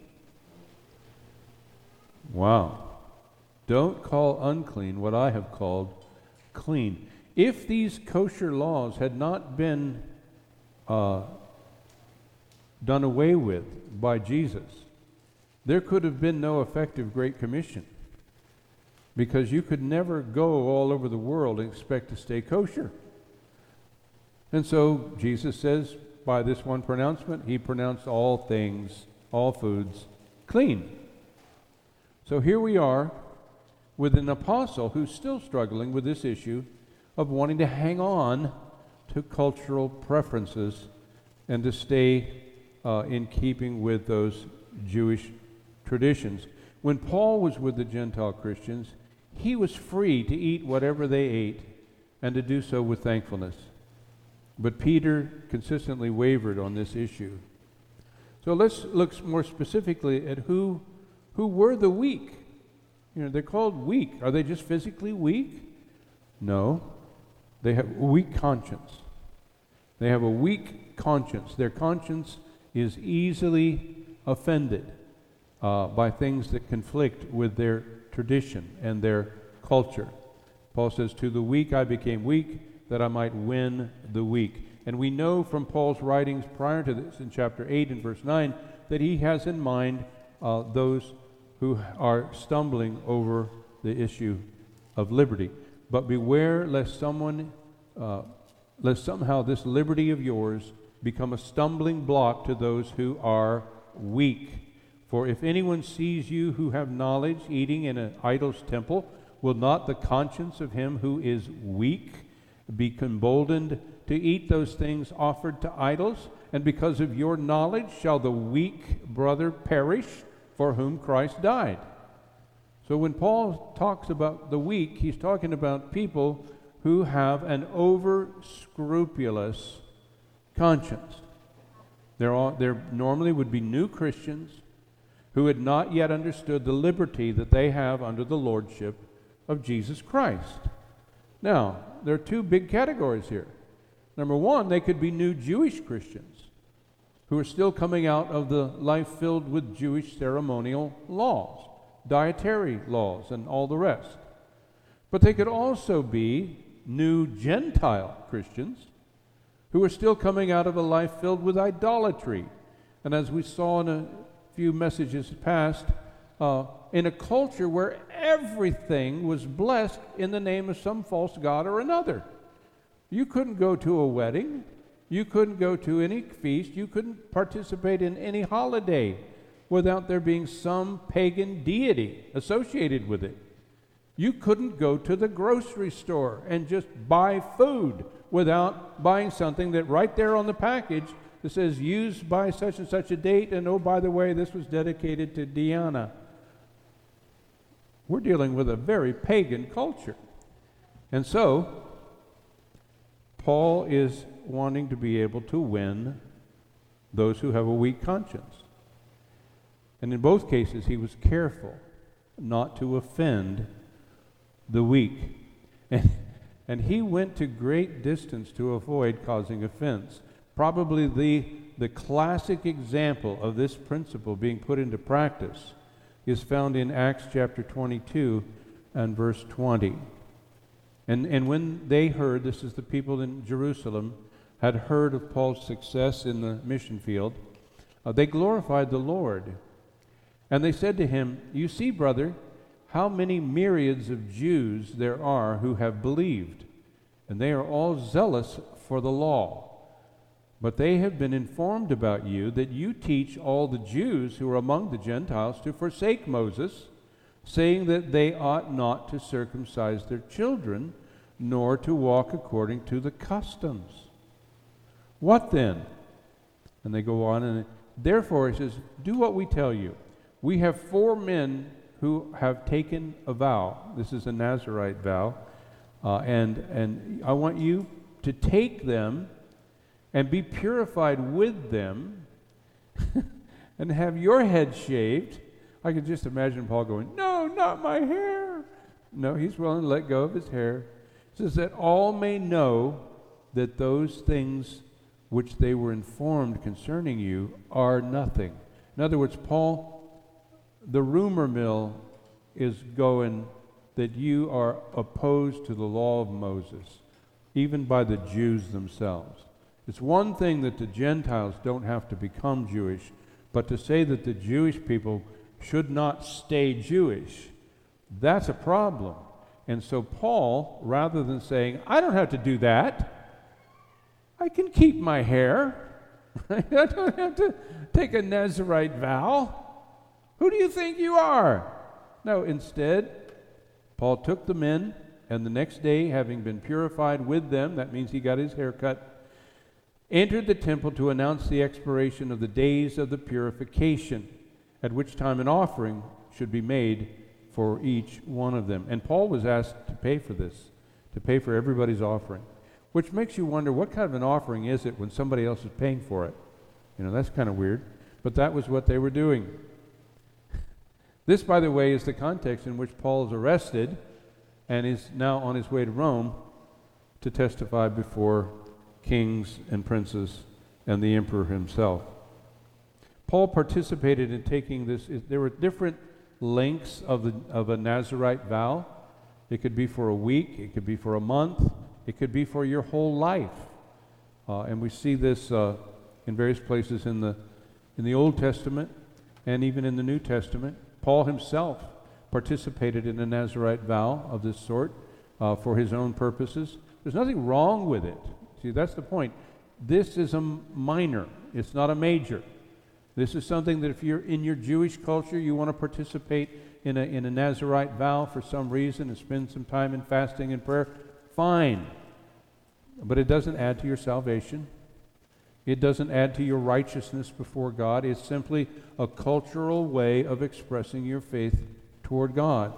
Wow. Don't call unclean what I have called clean. If these kosher laws had not been uh, done away with by Jesus, there could have been no effective Great Commission, because you could never go all over the world and expect to stay kosher. And so Jesus says, by this one pronouncement, he pronounced all things, all foods, clean. So here we are with an apostle who's still struggling with this issue of wanting to hang on to cultural preferences and to stay uh, in keeping with those Jewish traditions. When Paul was with the Gentile Christians, he was free to eat whatever they ate and to do so with thankfulness. But Peter consistently wavered on this issue. So let's look more specifically at who, who were the weak. You know, they're called weak. Are they just physically weak? No. They have a weak conscience. They have a weak conscience. Their conscience is easily offended uh, by things that conflict with their tradition and their culture. Paul says, "To the weak I became weak, that I might win the weak." And we know from Paul's writings prior to this, in chapter eight and verse nine, that he has in mind uh, those who are stumbling over the issue of liberty. But beware lest someone, uh, lest somehow this liberty of yours become a stumbling block to those who are weak. For if anyone sees you who have knowledge eating in an idol's temple, will not the conscience of him who is weak be emboldened to eat those things offered to idols? And because of your knowledge shall the weak brother perish, for whom Christ died. So when Paul talks about the weak, he's talking about people who have an over-scrupulous conscience. There are, there normally would be new Christians who had not yet understood the liberty that they have under the lordship of Jesus Christ. Now, there are two big categories here. Number one, they could be new Jewish Christians who are still coming out of the life filled with Jewish ceremonial laws, dietary laws, and all the rest. But they could also be new Gentile Christians who are still coming out of a life filled with idolatry. And as we saw in a few messages past, uh, in a culture where everything was blessed in the name of some false god or another. You couldn't go to a wedding. You couldn't go to any feast. You couldn't participate in any holiday without there being some pagan deity associated with it. You couldn't go to the grocery store and just buy food without buying something that right there on the package that says used by such and such a date, and oh, by the way, this was dedicated to Diana. We're dealing with a very pagan culture. And so, Paul is wanting to be able to win those who have a weak conscience. And in both cases, he was careful not to offend the weak. And, and he went to great distance to avoid causing offense. Probably the, the classic example of this principle being put into practice is found in Acts chapter twenty-two and verse twenty. And, and when they heard, this is the people in Jerusalem, had heard of Paul's success in the mission field, uh, they glorified the Lord. And they said to him, "You see, brother, how many myriads of Jews there are who have believed, and they are all zealous for the law. But they have been informed about you that you teach all the Jews who are among the Gentiles to forsake Moses, saying that they ought not to circumcise their children, nor to walk according to the customs. What then?" And they go on, and therefore he says, "Do what we tell you. We have four men who have taken a vow." This is a Nazirite vow. Uh, and, and I want you to take them and be purified with them and have your head shaved. I could just imagine Paul going, "No, not my hair." No, he's willing to let go of his hair. It says that all may know that those things which they were informed concerning you are nothing. In other words, Paul, the rumor mill is going that you are opposed to the law of Moses, even by the Jews themselves. It's one thing that the Gentiles don't have to become Jewish, but to say that the Jewish people should not stay Jewish, that's a problem. And so Paul, rather than saying, "I don't have to do that, I can keep my hair, I don't have to take a Nazirite vow. Who do you think you are?" No, instead, Paul took the men, and the next day, having been purified with them, that means he got his hair cut, entered the temple to announce the expiration of the days of the purification, at which time an offering should be made for each one of them. And Paul was asked to pay for this, to pay for everybody's offering, which makes you wonder, what kind of an offering is it when somebody else is paying for it? You know, that's kind of weird. But that was what they were doing. This, by the way, is the context in which Paul is arrested and is now on his way to Rome to testify before kings and princes and the emperor himself. Paul participated in taking this. There were different lengths of, the, of a Nazirite vow. It could be for a week, it could be for a month, it could be for your whole life. Uh, and we see this uh, in various places in the, in the Old Testament and even in the New Testament. Paul himself participated in a Nazirite vow of this sort uh, for his own purposes. There's nothing wrong with it. See, that's the point. This is a minor. It's not a major. This is something that if you're in your Jewish culture, you want to participate in a, in a Nazirite vow for some reason and spend some time in fasting and prayer, fine. But it doesn't add to your salvation. It doesn't add to your righteousness before God. It's simply a cultural way of expressing your faith toward God.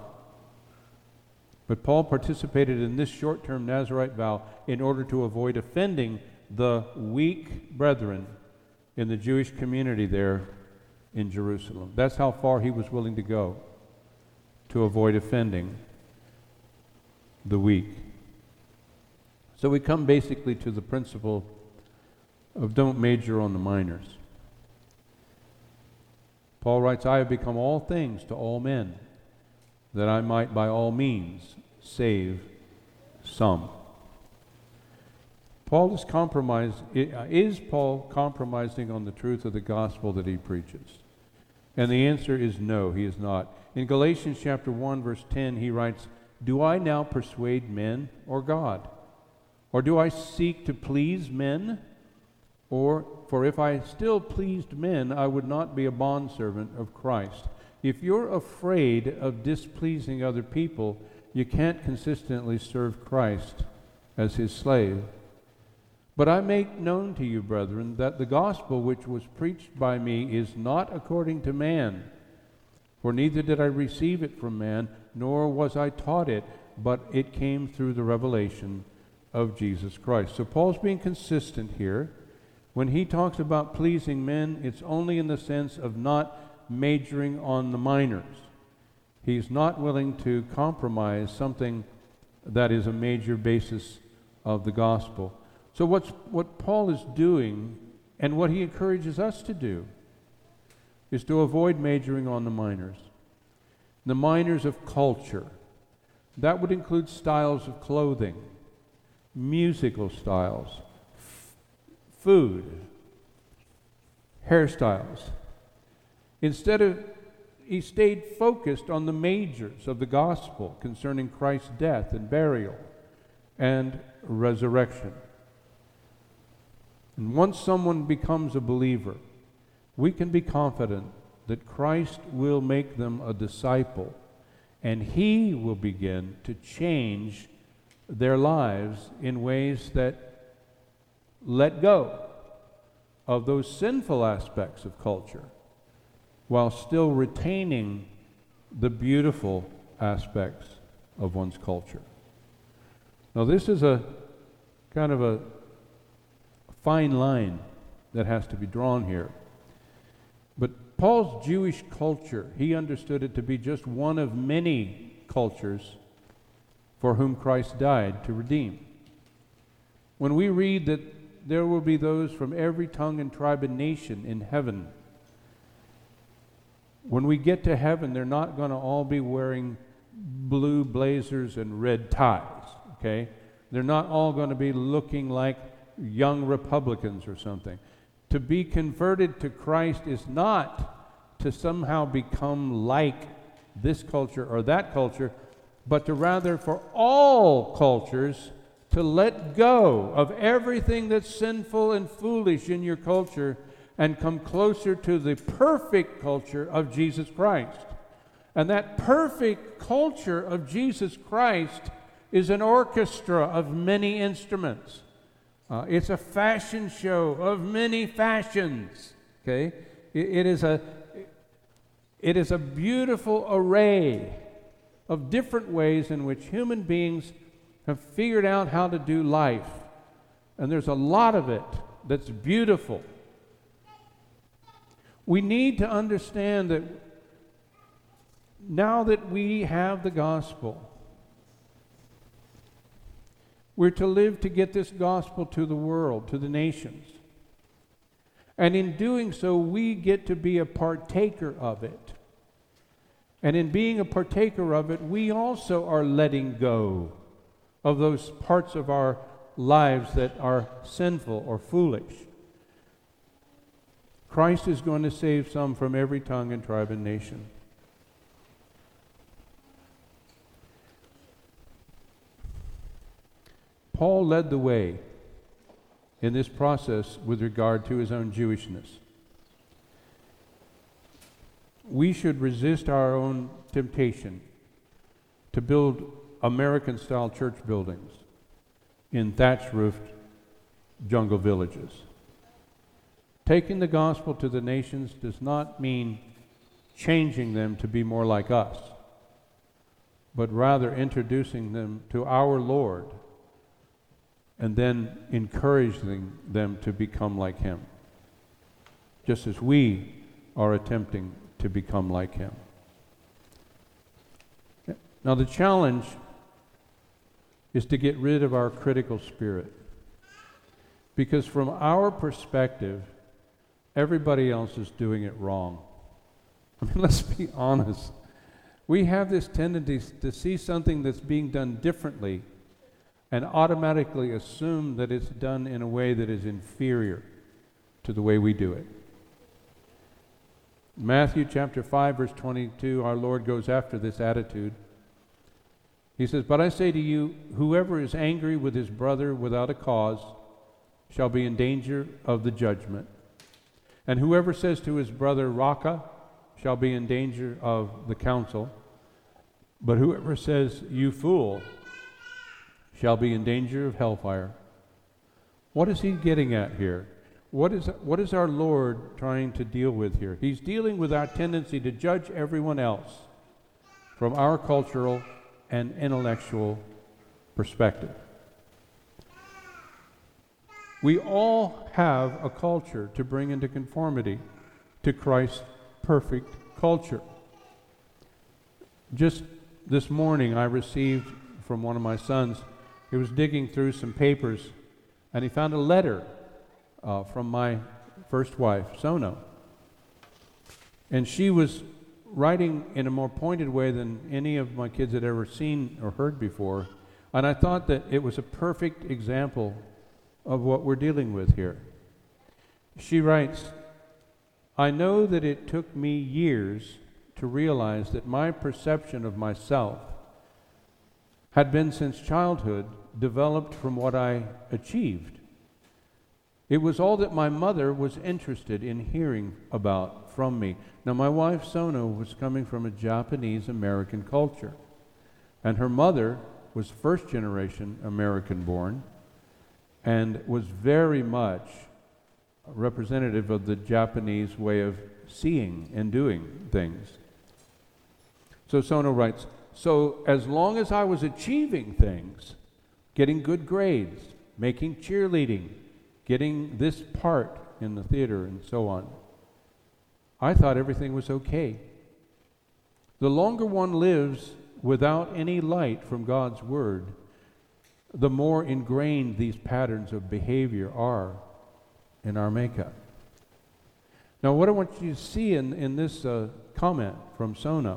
But Paul participated in this short-term Nazirite vow in order to avoid offending the weak brethren in the Jewish community there in Jerusalem. That's how far he was willing to go to avoid offending the weak. So we come basically to the principle of don't major on the minors. Paul writes, I have become all things to all men, that I might by all means save some. Paul is compromised. Is Paul compromising on the truth of the gospel that he preaches? And the answer is no, he is not. In Galatians chapter one, verse ten, he writes, do I now persuade men or God? Or do I seek to please men? Or, for if I still pleased men, I would not be a bondservant of Christ. If you're afraid of displeasing other people, you can't consistently serve Christ as his slave. But I make known to you, brethren, that the gospel which was preached by me is not according to man. For neither did I receive it from man, nor was I taught it, but it came through the revelation of Jesus Christ. So Paul's being consistent here. When he talks about pleasing men, it's only in the sense of not majoring on the minors. He's not willing to compromise something that is a major basis of the gospel. So what's, what Paul is doing, and what he encourages us to do, is to avoid majoring on the minors. The minors of culture. That would include styles of clothing, musical styles, f- food, hairstyles. Instead of, he stayed focused on the majors of the gospel concerning Christ's death and burial and resurrection. And once someone becomes a believer, we can be confident that Christ will make them a disciple, and he will begin to change their lives in ways that let go of those sinful aspects of culture while still retaining the beautiful aspects of one's culture. Now, this is a kind of a fine line that has to be drawn here. But Paul's Jewish culture, he understood it to be just one of many cultures for whom Christ died to redeem. When we read that there will be those from every tongue and tribe and nation in heaven, when we get to heaven, they're not going to all be wearing blue blazers and red ties, okay? They're not all going to be looking like young Republicans or something. To be converted to Christ is not to somehow become like this culture or that culture, but to rather for all cultures to let go of everything that's sinful and foolish in your culture and come closer to the perfect culture of Jesus Christ. And that perfect culture of Jesus Christ is an orchestra of many instruments. Uh, it's a fashion show of many fashions. Okay, it, it is a it is a beautiful array of different ways in which human beings have figured out how to do life, and there's a lot of it that's beautiful. We need to understand that now that we have the gospel, we're to live to get this gospel to the world, to the nations. And in doing so, we get to be a partaker of it. And in being a partaker of it, we also are letting go of those parts of our lives that are sinful or foolish. Christ is going to save some from every tongue and tribe and nation. Paul led the way in this process with regard to his own Jewishness. We should resist our own temptation to build American-style church buildings in thatch-roofed jungle villages. Taking the gospel to the nations does not mean changing them to be more like us, but rather introducing them to our Lord and then encouraging them to become like Him, just as we are attempting to become like Him. Now, the challenge is to get rid of our critical spirit. Because from our perspective, everybody else is doing it wrong. I mean, let's be honest. We have this tendency to see something that's being done differently and automatically assume that it's done in a way that is inferior to the way we do it. Matthew chapter five, verse twenty-two, our Lord goes after this attitude. He says, "But I say to you, whoever is angry with his brother without a cause shall be in danger of the judgment. And whoever says to his brother, Raca, shall be in danger of the council. But whoever says, you fool, shall be in danger of hellfire." What is he getting at here? What is, what is our Lord trying to deal with here? He's dealing with our tendency to judge everyone else from our cultural and intellectual perspective. We all have a culture to bring into conformity to Christ's perfect culture. Just this morning I received from one of my sons, he was digging through some papers and he found a letter uh, from my first wife, Sono. And she was writing in a more pointed way than any of my kids had ever seen or heard before. And I thought that it was a perfect example of what we're dealing with here. She writes, "I know that it took me years to realize that my perception of myself had been since childhood developed from what I achieved. It was all that my mother was interested in hearing about from me." Now, my wife Sono was coming from a Japanese American culture, and her mother was first generation American born and was very much representative of the Japanese way of seeing and doing things. So Sono writes, "So as long as I was achieving things, getting good grades, making cheerleading, getting this part in the theater and so on, I thought everything was okay. The longer one lives without any light from God's Word, the more ingrained these patterns of behavior are in our makeup." Now, what I want you to see in, in this uh, comment from Sono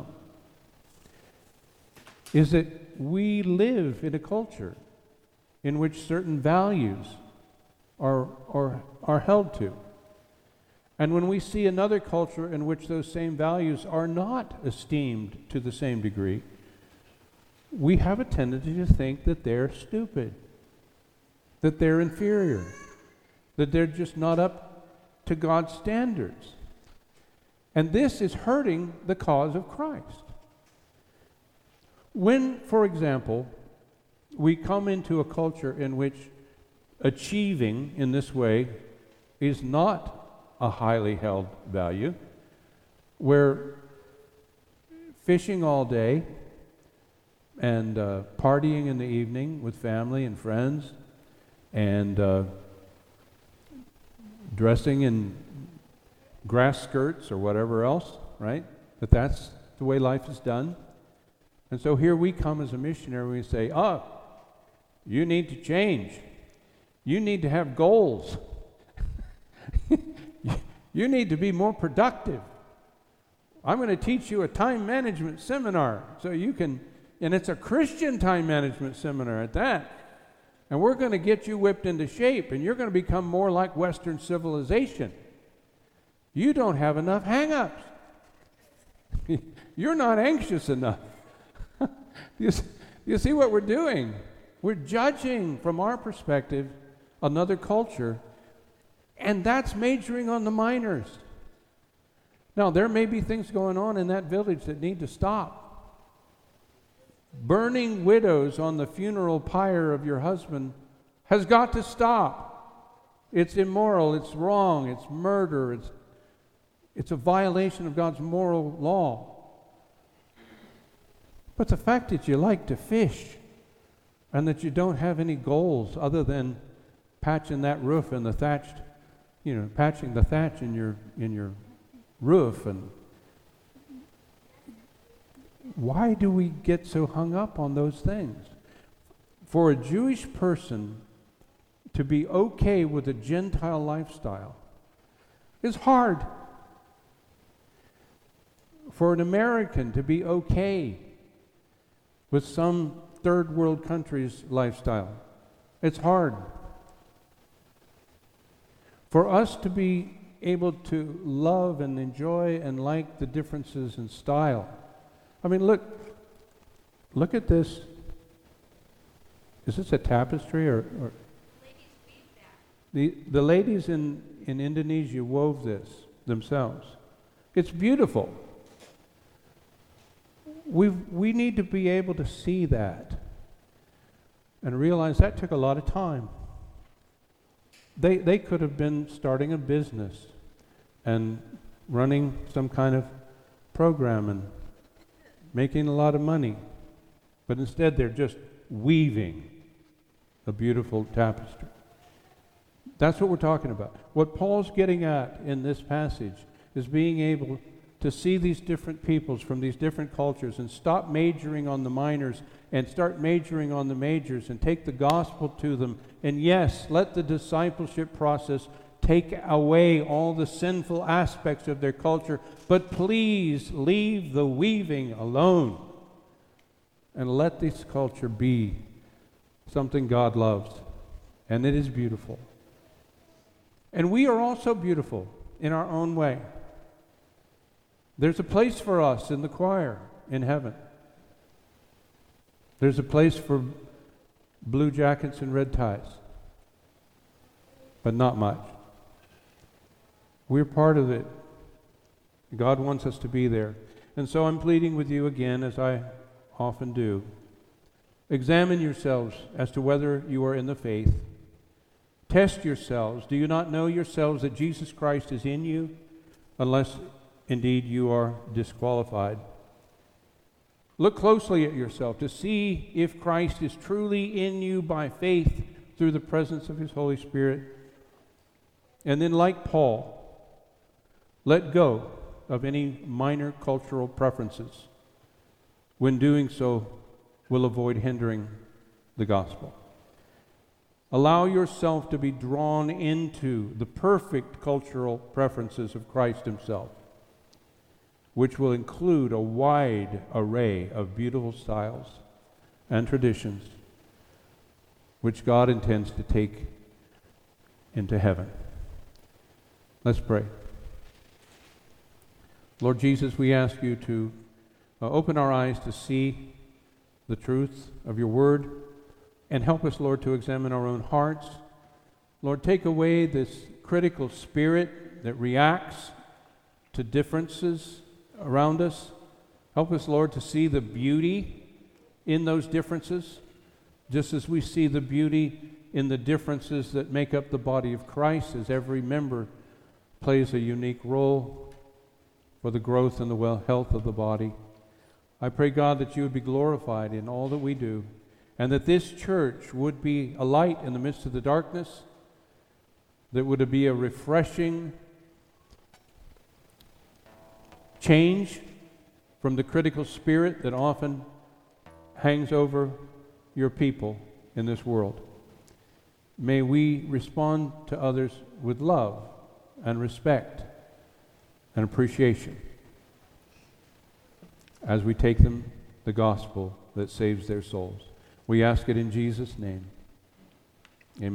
is that we live in a culture in which certain values are, are, are held to. And when we see another culture in which those same values are not esteemed to the same degree, we have a tendency to think that they're stupid, that they're inferior, that they're just not up to God's standards. And this is hurting the cause of Christ. When, for example, we come into a culture in which achieving in this way is not a highly held value, where fishing all day and uh, partying in the evening with family and friends and uh, dressing in grass skirts or whatever else, right? That that's the way life is done. And so here we come as a missionary and we say, oh, you need to change. You need to have goals. You need to be more productive. I'm going to teach you a time management seminar so you can, and it's a Christian time management seminar at that. And we're going to get you whipped into shape, and you're going to become more like Western civilization. You don't have enough hang-ups. You're not anxious enough. you, see, you see what we're doing? We're judging from our perspective another culture, and that's majoring on the minors. Now, there may be things going on in that village that need to stop. Burning widows on the funeral pyre of your husband has got to stop. It's immoral, it's wrong, it's murder, it's, it's a violation of God's moral law. But the fact that you like to fish and that you don't have any goals other than patching that roof and the thatched, you know, patching the thatch in your in your roof, and why do we get so hung up on those things? for a Jewish person to be okay with a Gentile lifestyle is hard. For an American to be okay with some third world country's lifestyle, it's hard. For us to be able to love and enjoy and like the differences in style. I mean, look, look at this. Is this a tapestry or? or Ladies weave that. the the ladies in, in Indonesia wove this themselves. It's beautiful. We we need to be able to see that and realize that took a lot of time. They they could have been starting a business and running some kind of program and making a lot of money. But instead they're just weaving a beautiful tapestry. That's what we're talking about. What Paul's getting at in this passage is being able to see these different peoples from these different cultures and stop majoring on the minors and start majoring on the majors and take the gospel to them. And yes, let the discipleship process take away all the sinful aspects of their culture, but please leave the weaving alone and let this culture be something God loves. And it is beautiful. And we are also beautiful in our own way. There's a place for us in the choir in heaven. There's a place for blue jackets and red ties, but not much. We're part of it. God wants us to be there. And so I'm pleading with you again, as I often do. Examine yourselves as to whether you are in the faith. Test yourselves. Do you not know yourselves that Jesus Christ is in you, unless indeed you are disqualified? Look closely at yourself to see if Christ is truly in you by faith through the presence of His Holy Spirit. And then, like Paul, let go of any minor cultural preferences. When doing so, will avoid hindering the gospel. Allow yourself to be drawn into the perfect cultural preferences of Christ Himself, which will include a wide array of beautiful styles and traditions which God intends to take into heaven. Let's pray. Lord Jesus, we ask you to uh, open our eyes to see the truth of your word, and help us, Lord, to examine our own hearts. Lord, take away this critical spirit that reacts to differences around us. Help us, Lord, to see the beauty in those differences, just as we see the beauty in the differences that make up the body of Christ, as every member plays a unique role for the growth and the well health of the body. I pray, God, that you would be glorified in all that we do, and that this church would be a light in the midst of the darkness, that would be a refreshing change from the critical spirit that often hangs over your people in this world. May we respond to others with love and respect and appreciation as we take them the gospel that saves their souls. We ask it in Jesus' name.